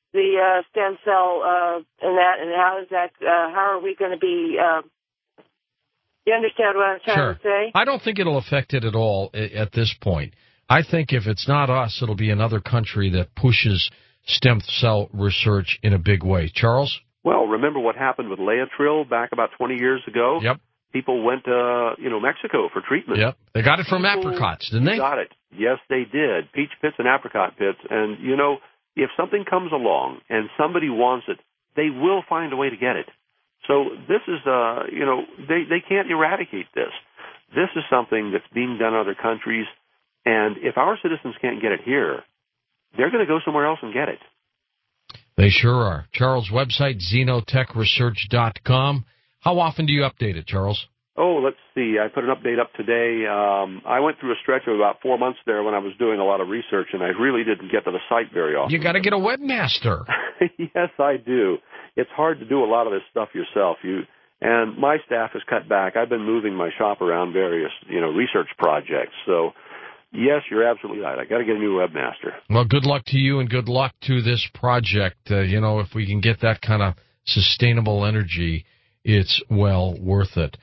the stem cell and that, and how is that? How are we going to be? You understand what I'm trying to say? I don't think it'll affect it at all at this point. I think if it's not us, it'll be another country that pushes stem cell research in a big way. Charles? Well, remember what happened with Laetrile back about 20 years ago? Yep. People went to, Mexico for treatment. Yep. They got it from apricots, didn't they? Got it. Yes, they did. Peach pits and apricot pits. And, if something comes along and somebody wants it, they will find a way to get it. So this is, they can't eradicate this. This is something that's being done in other countries. And if our citizens can't get it here, they're going to go somewhere else and get it. They sure are. Charles' website, xenotechresearch.com. How often do you update it, Charles? Oh, let's see. I put an update up today. I went through a stretch of about 4 months there when I was doing a lot of research, and I really didn't get to the site very often. You got to get a webmaster. Yes, I do. It's hard to do a lot of this stuff yourself. And my staff has cut back. I've been moving my shop around various, research projects. So, yes, you're absolutely right. I got to get a new webmaster. Well, good luck to you and good luck to this project. If we can get that kind of sustainable energy, it's well worth it.